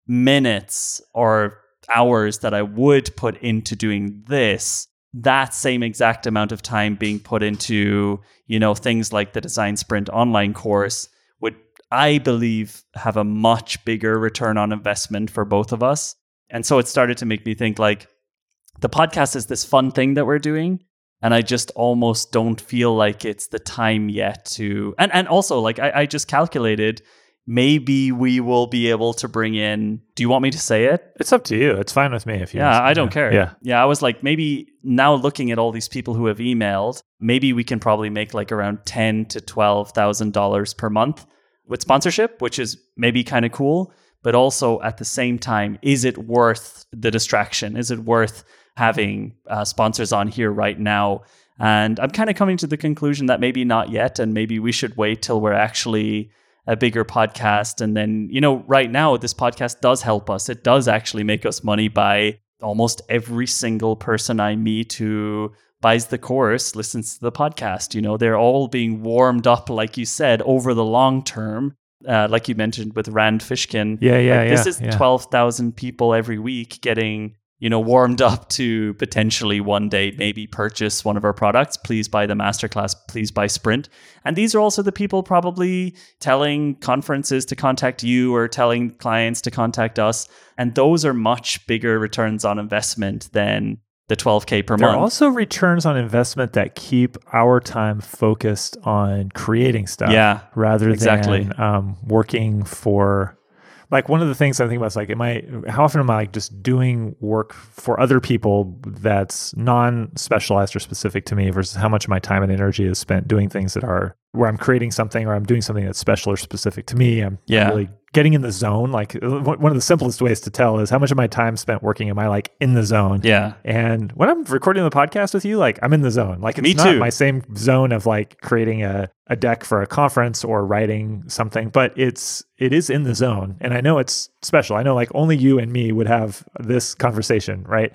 minutes or hours that I would put into doing this, that same exact amount of time being put into things like the Design Sprint online course would, I believe, have a much bigger return on investment for both of us. And so it started to make me think, like, the podcast is this fun thing that we're doing, and I just almost don't feel like it's the time yet to... And also, like, I just calculated, maybe we will be able to bring in... Do you want me to say it? It's up to you. It's fine with me if you... Yeah, I don't care. Yeah, I was like, maybe now looking at all these people who have emailed, maybe we can probably make like around $10,000 to $12,000 per month with sponsorship, which is maybe kind of cool. But also at the same time, is it worth the distraction? Is it worth having sponsors on here right now? And I'm kind of coming to the conclusion that maybe not yet, and maybe we should wait till we're actually a bigger podcast. And then, right now, this podcast does help us. It does actually make us money by almost every single person I meet who buys the course, listens to the podcast. They're all being warmed up, like you said, over the long term. Like you mentioned with Rand Fishkin. This is 12,000 people every week getting, warmed up to potentially one day maybe purchase one of our products. Please buy the masterclass. Please buy Sprint. And these are also the people probably telling conferences to contact you or telling clients to contact us. And those are much bigger returns on investment than the $12,000 per month. There are also returns on investment that keep our time focused on creating stuff, rather than working for. Like, one of the things I'm thinking about is like, how often am I like just doing work for other people that's non-specialized or specific to me, versus how much of my time and energy is spent doing things that are where I'm creating something or I'm doing something that's special or specific to me. I'm really getting in the zone. Like, one of the simplest ways to tell is how much of my time spent working am I like in the zone. Yeah. And when I'm recording the podcast with you, like, I'm in the zone. Like, it's not my same zone of like creating a deck for a conference or writing something, but it is in the zone. And I know it's special. I know like only you and me would have this conversation, right?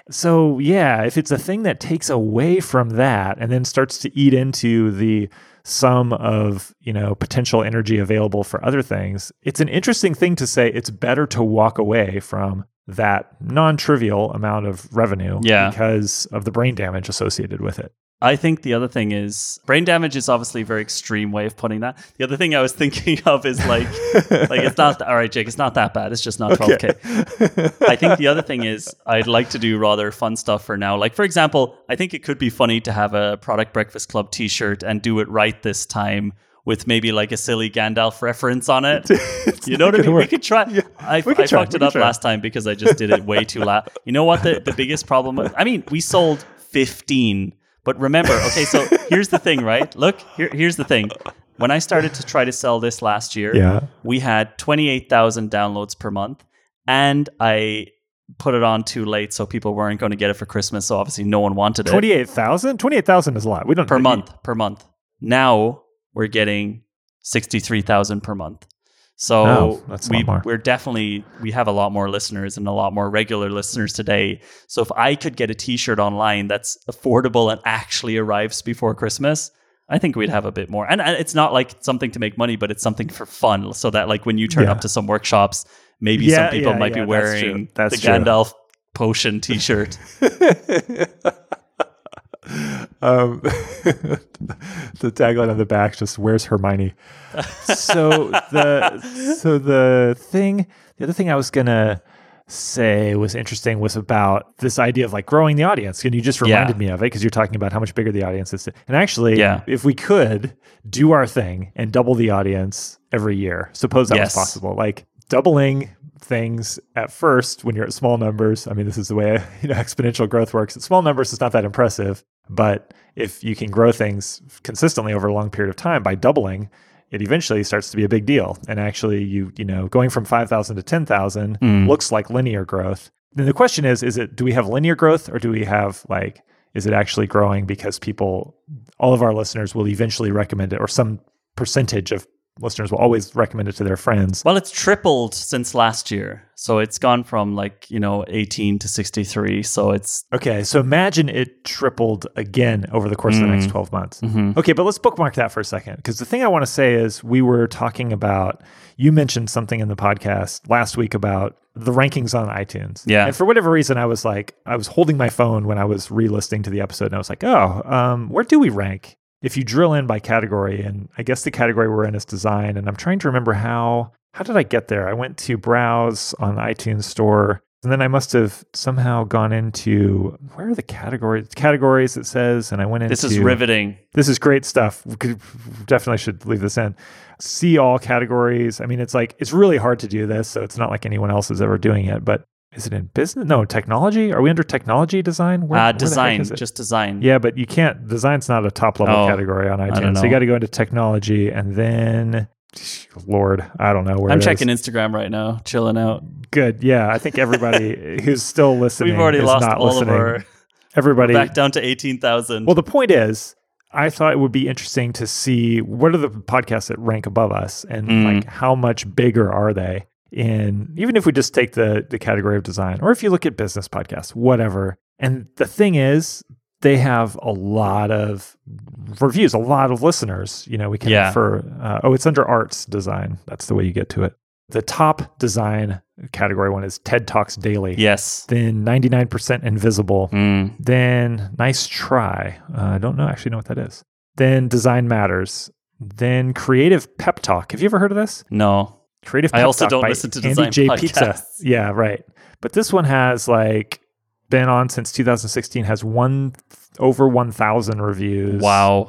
So yeah, if it's a thing that takes away from that and then starts to eat into the sum of, potential energy available for other things, it's an interesting thing to say it's better to walk away from that non-trivial amount of revenue because of the brain damage associated with it. I think the other thing is, brain damage is obviously a very extreme way of putting that. The other thing I was thinking of is like it's not, all right, Jake, it's not that bad. It's just not $12,000. I think the other thing is, I'd like to do rather fun stuff for now. Like, for example, I think it could be funny to have a Product Breakfast Club t-shirt and do it right this time with maybe like a silly Gandalf reference on it. You know what I mean? We could try. Yeah, I fucked it up last time because I just did it way too loud. You know what the biggest problem was? I mean, we sold 15, but remember, okay, so here's the thing, right? Look, here's the thing. When I started to try to sell this last year, we had 28,000 downloads per month, and I put it on too late, so people weren't going to get it for Christmas. So obviously, no one wanted it. 28,000? 28,000 is a lot. We don't per month. Now we're getting 63,000 per month. So we have a lot more listeners and a lot more regular listeners today. So if I could get a t-shirt online that's affordable and actually arrives before Christmas, I think we'd have a bit more. And it's not like something to make money, but it's something for fun. So that like when you turn up to some workworkshops, maybe some people might be wearing the Gandalf potion t-shirt. The tagline on the back just, "Where's Hermione?" So the other thing I was gonna say was interesting was about this idea of like growing the audience, and you just reminded me of it because you're talking about how much bigger the audience is. And actually, if we could do our thing and double the audience every year, suppose that was possible, like doubling things at first when you're at small numbers. I mean, this is the way exponential growth works. At small numbers, it's not that impressive, but if you can grow things consistently over a long period of time by doubling, it eventually starts to be a big deal. And actually, you going from 5,000 to 10,000 looks like linear growth. Then the question is do we have linear growth, or do we have is it actually growing because all of our listeners will eventually recommend it, or some percentage of listeners will always recommend it to their friends? Well, it's tripled since last year. So it's gone from 18 to 63. So it's... Okay, so imagine it tripled again over the course of the next 12 months. Mm-hmm. Okay, but let's bookmark that for a second. Because the thing I want to say is we were talking about, you mentioned something in the podcast last week about the rankings on iTunes. Yeah. And for whatever reason, I was holding my phone when I was re-listening to the episode, and I was like, where do we rank? If you drill in by category, and I guess the category we're in is design, and I'm trying to remember how did I get there? I went to browse on the iTunes store, and then I must have somehow gone into, where are the categories it says, and I went into... This is riveting. This is great stuff. We definitely should leave this in. See all categories. I mean, it's really hard to do this, so it's not like anyone else is ever doing it, but is it in business? No, technology? Are we under technology design? Design, just design. Yeah, but you can't, design's not a top level category on iTunes. So you got to go into technology, and then, Lord, I don't know where I'm checking Instagram right now, chilling out. Good. Yeah, I think everybody who's still listening We've already lost not all listening. of our... Everybody. We're back down to 18,000. Well, the point is, I thought it would be interesting to see what are the podcasts that rank above us, and how much bigger are they? Even if we just take the category of design, or if you look at business podcasts, whatever. And the thing is, they have a lot of reviews, a lot of listeners. We can infer, it's under arts design. That's the way you get to it. The top design category one is TED Talks Daily. Yes. Then 99% Invisible. Then Nice Try. I don't actually know what that is. Then Design Matters. Then Creative Pep Talk. Have you ever heard of this? No. Creative Pep I also Talk don't by listen to Andy design J. podcasts. Pizza. Yeah, right. But this one has been on since 2016, has over 1,000 reviews. Wow.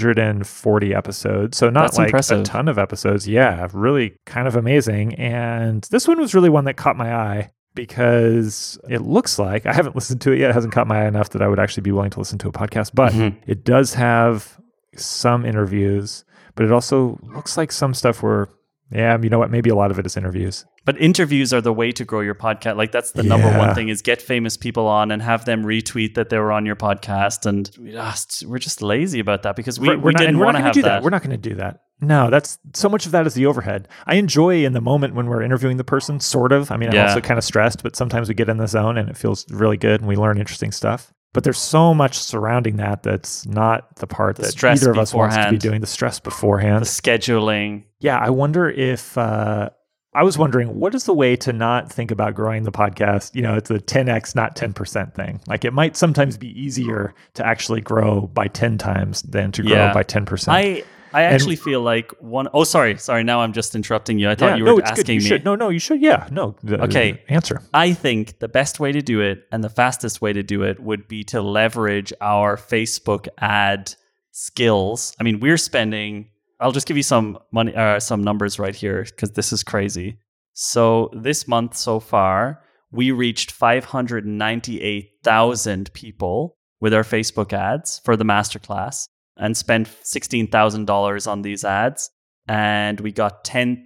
240 episodes. So not impressive. A ton of episodes. Yeah, really kind of amazing. And this one was really one that caught my eye because it looks like, I haven't listened to it yet. It hasn't caught my eye enough that I would actually be willing to listen to a podcast, but it does have some interviews, but it also looks like some stuff where, you know what? Maybe a lot of it is interviews. But interviews are the way to grow your podcast. That's the number one thing, is get famous people on and have them retweet that they were on your podcast. And we're just lazy about that because we didn't want to have that. We're not going to do that. No, that's so much of that is the overhead. I enjoy in the moment when we're interviewing the person, sort of. I mean, I'm also kind of stressed, but sometimes we get in the zone and it feels really good and we learn interesting stuff. But there's so much surrounding that's not the part that either of us wants to be doing. The stress beforehand. The scheduling. Yeah, I wonder if... I was wondering, what is the way to not think about growing the podcast? It's a 10x, not 10% thing. It might sometimes be easier to actually grow by 10 times than to grow by 10%. I actually feel like one... Oh, sorry. Now I'm just interrupting you. I thought you were asking me. No, you should. Yeah, no. Okay. Answer. I think the best way to do it and the fastest way to do it would be to leverage our Facebook ad skills. I mean, we're spending I'll just give you some numbers right here because this is crazy. So this month so far, we reached 598,000 people with our Facebook ads for the masterclass and spent $16,000 on these ads. And we got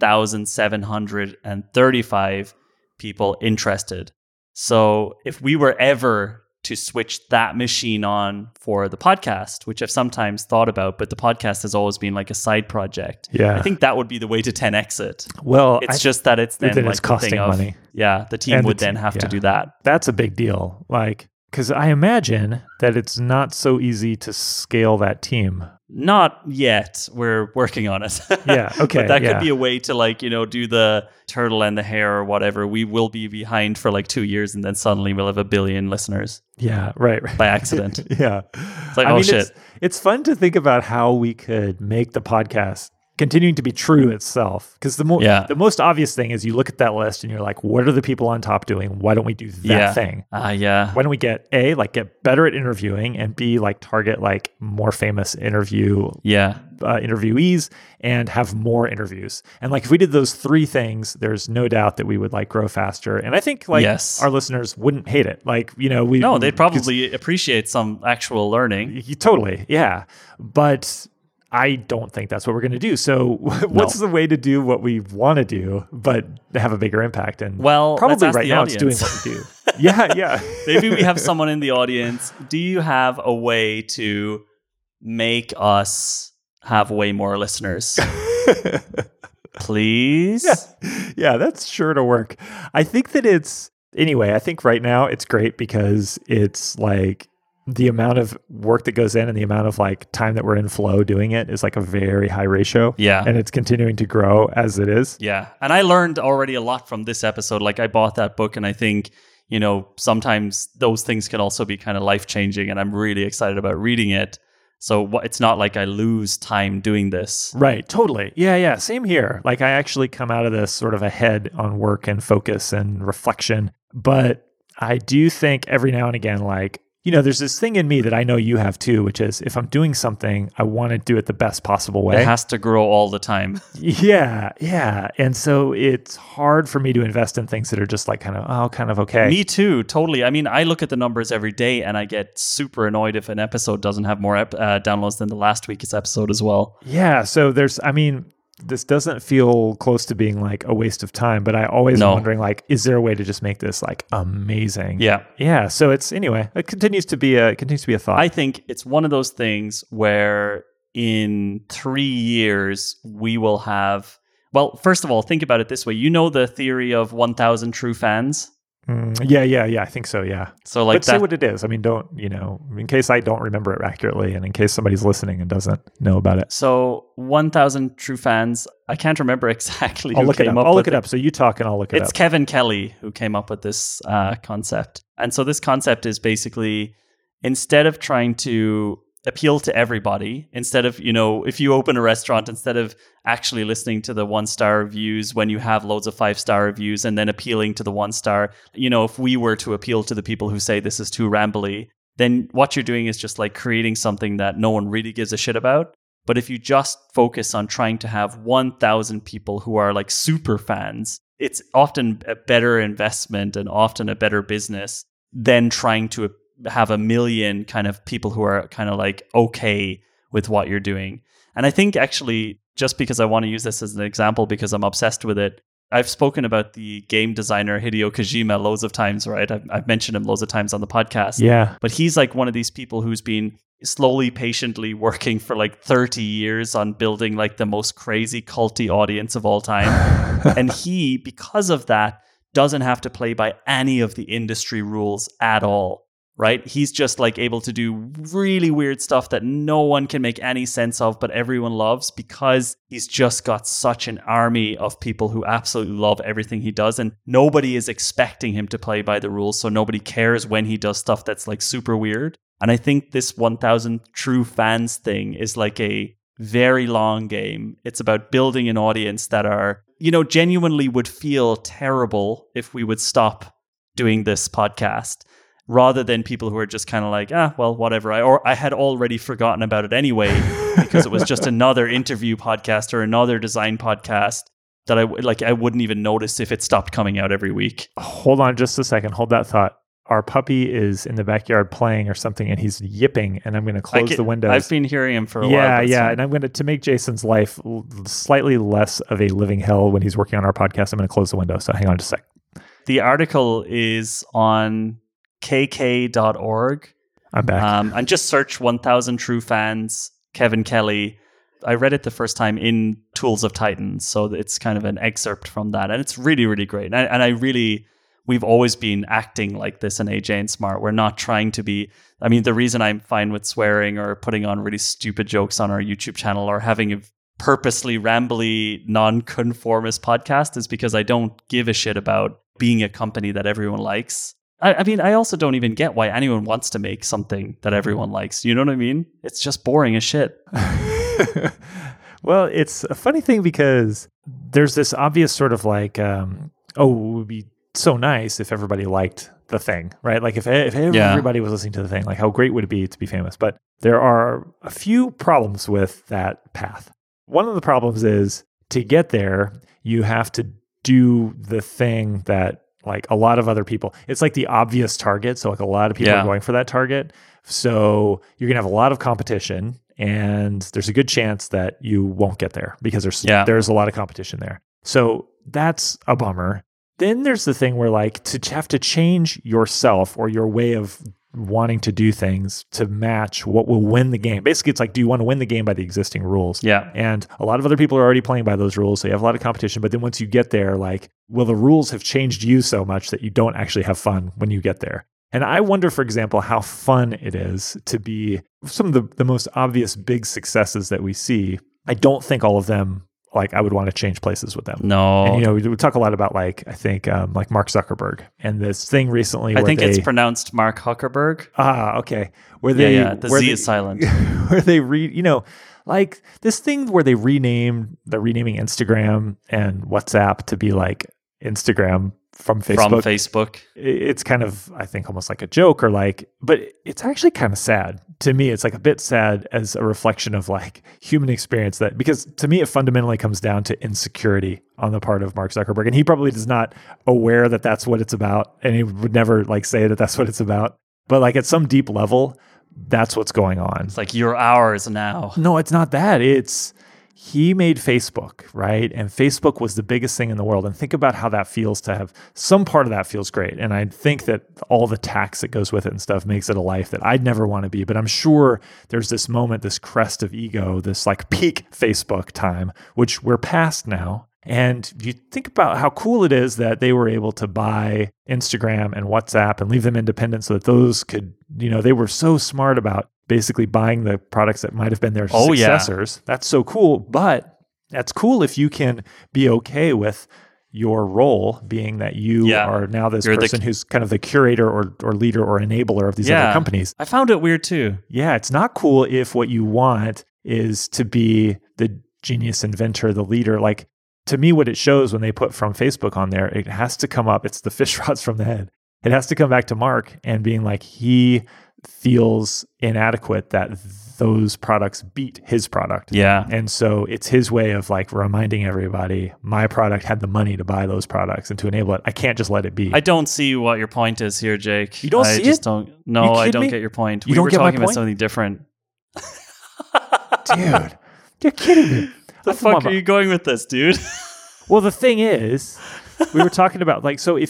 10,735 people interested. So if we were ever to switch that machine on for the podcast, which I've sometimes thought about, but the podcast has always been like a side project. Yeah. I think that would be the way to 10x it. Well, it's just that it's then like it's costing money. Yeah, the team would then have to do that. That's a big deal. Like, because I imagine that it's not so easy to scale that team. Not yet. We're working on it. Yeah. Okay. But that could be a way to like, do the turtle and the hare or whatever. We will be behind for like 2 years and then suddenly we'll have 1 billion listeners. Yeah. Right. By accident. Yeah. It's like, shit. It's fun to think about how we could make the podcast continuing to be true to itself. Because the most obvious thing is you look at that list and you're like, what are the people on top doing? Why don't we do that thing? Why don't we get get better at interviewing, and B, target more famous interviewees and have more interviews. And if we did those 3 things, there's no doubt that we would grow faster. And I think our listeners wouldn't hate it. They'd probably appreciate some actual learning. Totally. Yeah. But I don't think that's what we're going to do. So what's the way to do what we want to do, but have a bigger impact? And probably right now it's doing what we do. Yeah. Maybe we have someone in the audience. Do you have a way to make us have way more listeners? Please? Yeah, that's sure to work. I think that I think right now it's great because it's the amount of work that goes in and the amount of time that we're in flow doing it is a very high ratio. Yeah. And it's continuing to grow as it is. Yeah. And I learned already a lot from this episode. I bought that book and I think, sometimes those things can also be kind of life-changing and I'm really excited about reading it. So it's not like I lose time doing this. Right. Totally. Yeah. Same here. I actually come out of this sort of ahead on work and focus and reflection. But I do think every now and again, there's this thing in me that I know you have too, which is if I'm doing something, I want to do it the best possible way. It has to grow all the time. Yeah. And so it's hard for me to invest in things that are just kind of okay. Me too, totally. I mean, I look at the numbers every day and I get super annoyed if an episode doesn't have more downloads than the last week's episode as well. Yeah, so this doesn't feel close to being a waste of time, but I always am wondering is there a way to just make this amazing? Yeah. So it continues to be a thought. I think it's one of those things where in 3 years we will have. Well, first of all, think about it this way. The theory of 1,000 true fans. Yeah. I think so. Yeah. So but say what it is. I mean, don't, in case I don't remember it accurately and in case somebody's listening and doesn't know about it. So 1,000 true fans. I can't remember exactly who I'll look it up. So you talk and I'll look it up. It's Kevin Kelly who came up with this concept. And so this concept is basically instead of trying to appeal to everybody, instead of, if you open a restaurant, instead of actually listening to the 1-star reviews when you have loads of 5-star reviews and then appealing to the 1-star, if we were to appeal to the people who say this is too rambly, then what you're doing is just creating something that no one really gives a shit about. But if you just focus on trying to have 1,000 people who are super fans, it's often a better investment and often a better business than trying to have 1 million kind of people who are kind of okay with what you're doing. And I think actually, just because I want to use this as an example because I'm obsessed with it, I've spoken about the game designer Hideo Kojima loads of times, right? I've mentioned him loads of times on the podcast. Yeah. But he's one of these people who's been slowly, patiently working for 30 years on building the most crazy culty audience of all time. And he, because of that, doesn't have to play by any of the industry rules at all. Right? He's just able to do really weird stuff that no one can make any sense of, but everyone loves because he's just got such an army of people who absolutely love everything he does. And nobody is expecting him to play by the rules. So nobody cares when he does stuff that's super weird. And I think this 1,000 true fans thing is a very long game. It's about building an audience that are, genuinely would feel terrible if we would stop doing this podcast. rather than people who are just kind of like, well, whatever. I had already forgotten about it anyway because it was just another interview podcast or another design podcast that I wouldn't even notice if it stopped coming out every week. Hold on just a second. Hold that thought. Our puppy is in the backyard playing or something, and he's yipping, and I'm going to close the windows. I've been hearing him for a while. Yeah, and I'm going to make Jason's life slightly less of a living hell when he's working on our podcast, I'm going to close the window, so hang on just a sec. The article is on kk.org. I'm back. And just search 1000 True Fans, Kevin Kelly. I read it the first time in Tools of Titans, so it's kind of an excerpt from that, and it's really, really great. We've always been acting like this in AJ and Smart. We're not trying to be, the reason I'm fine with swearing or putting on really stupid jokes on our YouTube channel or having a purposely rambly, non-conformist podcast is because I don't give a shit about being a company that everyone likes. I also don't even get why anyone wants to make something that everyone likes. You know what I mean? It's just boring as shit. Well, it's a funny thing because there's this obvious sort of like, it would be so nice if everybody liked the thing, right? Like if everybody was listening to the thing, like how great would it be to be famous? But there are a few problems with that path. One of the problems is to get there, you have to do the thing that like a lot of other people, it's like the obvious target. So like a lot of people are going for that target. So you're going to have a lot of competition and there's a good chance that you won't get there because there's a lot of competition there. So that's a bummer. Then there's the thing where like to have to change yourself or your way of wanting to do things to match what will win the game. Basically, it's like, do you want to win the game by the existing rules? Yeah. And a lot of other people are already playing by those rules, so you have a lot of competition. But then once you get there, like, will the rules have changed you so much that you don't actually have fun when you get there? And I wonder, for example, how fun it is to be some of the most obvious big successes that we see. I don't think all of them, like I would want to change places with them. No. And, we talk a lot about like, I think like Mark Zuckerberg and this thing recently. I think it's pronounced Mark Zuckerberg. Okay. Where they, the Z is silent. Where they like this thing where they're renaming Instagram and WhatsApp to be like Instagram from Facebook. It's kind of, I think, almost like a joke or like, but it's actually kind of sad. To me, it's like a bit sad as a reflection of like human experience because to me, it fundamentally comes down to insecurity on the part of Mark Zuckerberg. And he probably is not aware that that's what it's about. And he would never like say that that's what it's about. But like at some deep level, that's what's going on. It's like you're ours now. No, it's not that. He made Facebook, right? And Facebook was the biggest thing in the world. And think about how that feels to have some part of that feels great. And I think that all the tax that goes with it and stuff makes it a life that I'd never want to be. But I'm sure there's this moment, this crest of ego, this like peak Facebook time, which we're past now. And you think about how cool it is that they were able to buy Instagram and WhatsApp and leave them independent so that those could, they were so smart about basically buying the products that might have been their successors. Yeah. That's so cool. But that's cool if you can be okay with your role being that you are now this person who's kind of the curator or leader or enabler of these other companies. I found it weird too. Yeah, it's not cool if what you want is to be the genius inventor, the leader. Like, to me, what it shows when they put from Facebook on there, it has to come up. It's the fish rots from the head. It has to come back to Mark and being like, he feels inadequate that those products beat his product. Yeah. And so it's his way of like reminding everybody, my product had the money to buy those products and to enable it. I can't just let it be. I don't see what your point is here, Jake. You don't see it? No, I don't get your point. We were talking about something different. Dude, you're kidding me. The fuck are you going with this, dude? Well, the thing is, we were talking about like, what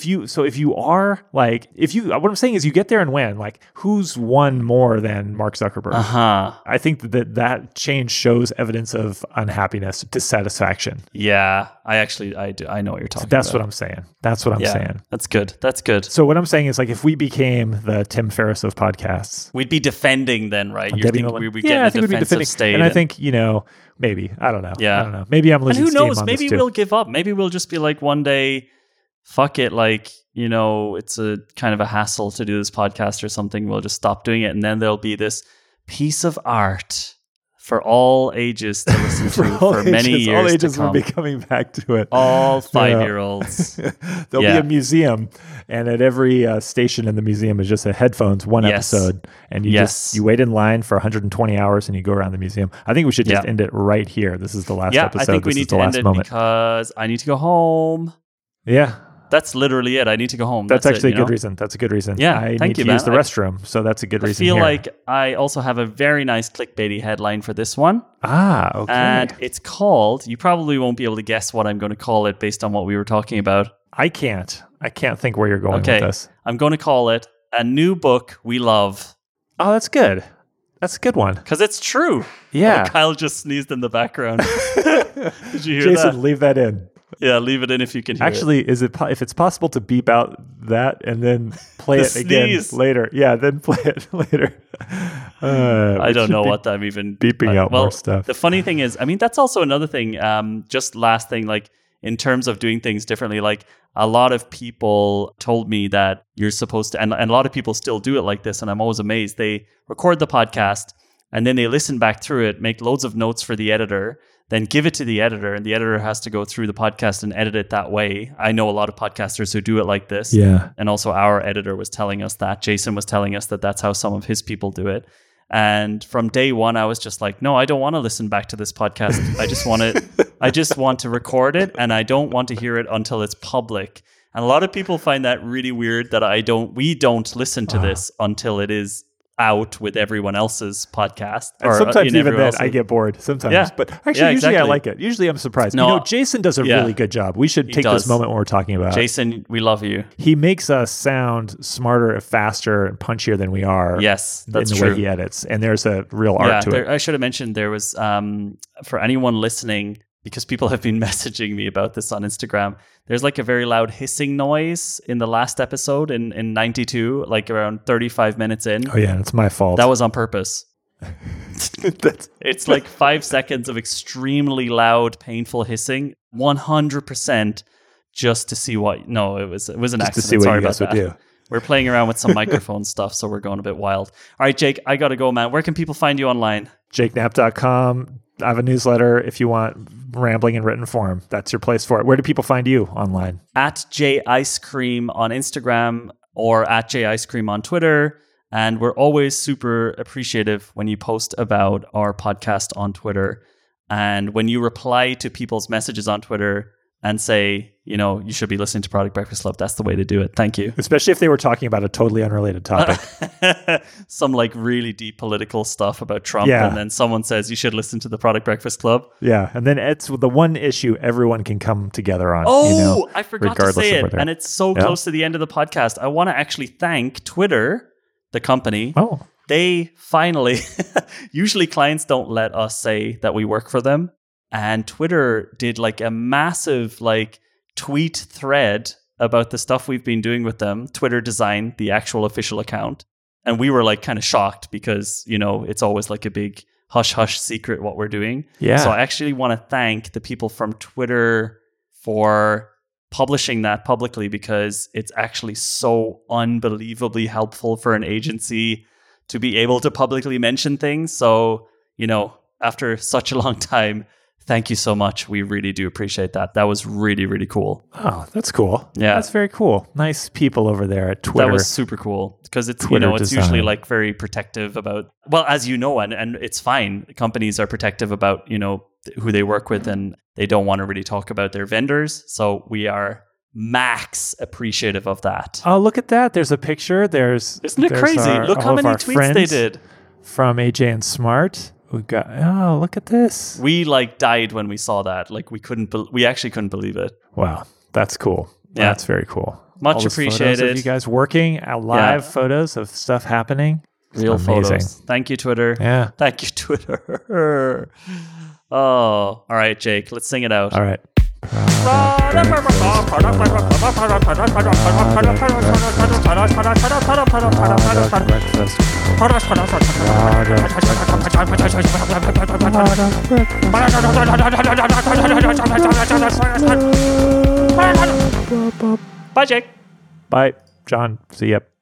I'm saying is you get there and win, like who's won more than Mark Zuckerberg? I think that change shows evidence of unhappiness, dissatisfaction. Yeah, I do. I know what you're talking about. That's what I'm saying. That's what I'm saying. That's good. So what I'm saying is like, if we became the Tim Ferriss of podcasts, we'd be defending then, right? We'd be getting a defensive state. And I think, maybe, I don't know. Yeah. I don't know. Maybe I'm losing steam on this too. And who knows? Maybe we'll give up. Maybe we'll just be like one day, fuck it. Like, it's a kind of a hassle to do this podcast or something. We'll just stop doing it. And then there'll be this piece of art for all ages to listen to for many years all ages to will come. be coming back to it. All 5-year-olds. There'll be a museum, and at every station in the museum is just a headphones, one episode, and you wait in line for 120 hours and you go around the museum. I think we should just end it right here. This is the last episode. I think we need to end it because I need to go home. Yeah. That's literally it. I need to go home. That's actually a good reason. That's a good reason. Yeah, I need to use the restroom, so that's a good reason. I feel like I also have a very nice clickbaity headline for this one. Okay. And it's called, you probably won't be able to guess what I'm going to call it based on what we were talking about. I can't think where you're going with this. I'm going to call it A New Book We Love. Oh, that's good. That's a good one. Because it's true. Yeah. Oh, Kyle just sneezed in the background. Did you hear that? Jason, leave that in. Yeah, leave it in if you can hear Actually, is it if it's possible to beep out that and then play it again later? Yeah, then play it later. I don't know what I'm even beeping out more stuff. The funny thing is, I mean, that's also another thing. Just last thing, like in terms of doing things differently, like a lot of people told me that you're supposed to, and a lot of people still do it like this, and I'm always amazed. They record the podcast and then they listen back through it, make loads of notes for the editor, then give it to the editor, and the editor has to go through the podcast and edit it that way. I know a lot of podcasters who do it like this. Yeah. And also our editor was telling us that. Jason was telling us that that's how some of his people do it. And from day one, I was just like, no, I don't want to listen back to this podcast. I just want to record it, and I don't want to hear it until it's public. And a lot of people find that really weird that we don't listen to this until it is out with everyone else's podcast. And sometimes even then I get bored sometimes. But actually, usually I like it. Usually I'm surprised. No, Jason does a really good job. We should take this moment when we're talking about Jason, we love you. He makes us sound smarter, faster, and punchier than we are. Yes, that's in the true. way he edits. And there's a real art to it. I should have mentioned there was, for anyone listening, because people have been messaging me about this on Instagram, there's like a very loud hissing noise in the last episode in 92, like around 35 minutes in. Oh yeah, it's my fault. That was on purpose. It's like 5 seconds of extremely loud, painful hissing, 100% just to see what... No, it was an accident. To see what you guys would do. We're playing around with some microphone stuff, so we're going a bit wild. All right, Jake, I got to go, man. Where can people find you online? JakeKnapp.com. I have a newsletter if you want rambling in written form. That's your place for it. Where do people find you online? At JIcecream on Instagram or at JIcecream on Twitter. And we're always super appreciative when you post about our podcast on Twitter. And when you reply to people's messages on Twitter and say, you should be listening to Product Breakfast Club. That's the way to do it. Thank you. Especially if they were talking about a totally unrelated topic. Some like really deep political stuff about Trump. And then someone says you should listen to the Product Breakfast Club. Yeah. And then it's the one issue everyone can come together on. I forgot to say it. And it's so close to the end of the podcast. I want to actually thank Twitter, the company. Oh. They finally, usually clients don't let us say that we work for them. And Twitter did like a massive tweet thread about the stuff we've been doing with them. Twitter Design, the actual official account. And we were like kind of shocked because, it's always like a big hush-hush secret what we're doing. Yeah. So I actually want to thank the people from Twitter for publishing that publicly because it's actually so unbelievably helpful for an agency to be able to publicly mention things. So, after such a long time, thank you so much. We really do appreciate that. That was really, really cool. Oh, that's cool. Yeah. That's very cool. Nice people over there at Twitter. That was super cool because it's, it's usually like very protective about, well, as you know, and it's fine. Companies are protective about, who they work with and they don't want to really talk about their vendors. So we are max appreciative of that. Oh, look at that. There's a picture. Isn't it crazy? Look how many tweets they did. From AJ and Smart. We got, look at this. We died when we saw that. We actually couldn't believe it. Wow. That's cool. Yeah. That's very cool. Much appreciated. Photos of you guys working, live photos of stuff happening. Real photos. Thank you, Twitter. Yeah. Thank you, Twitter. Oh, all right, Jake. Let's sing it out. All right. Bye, Jake. Bye, John. See ya.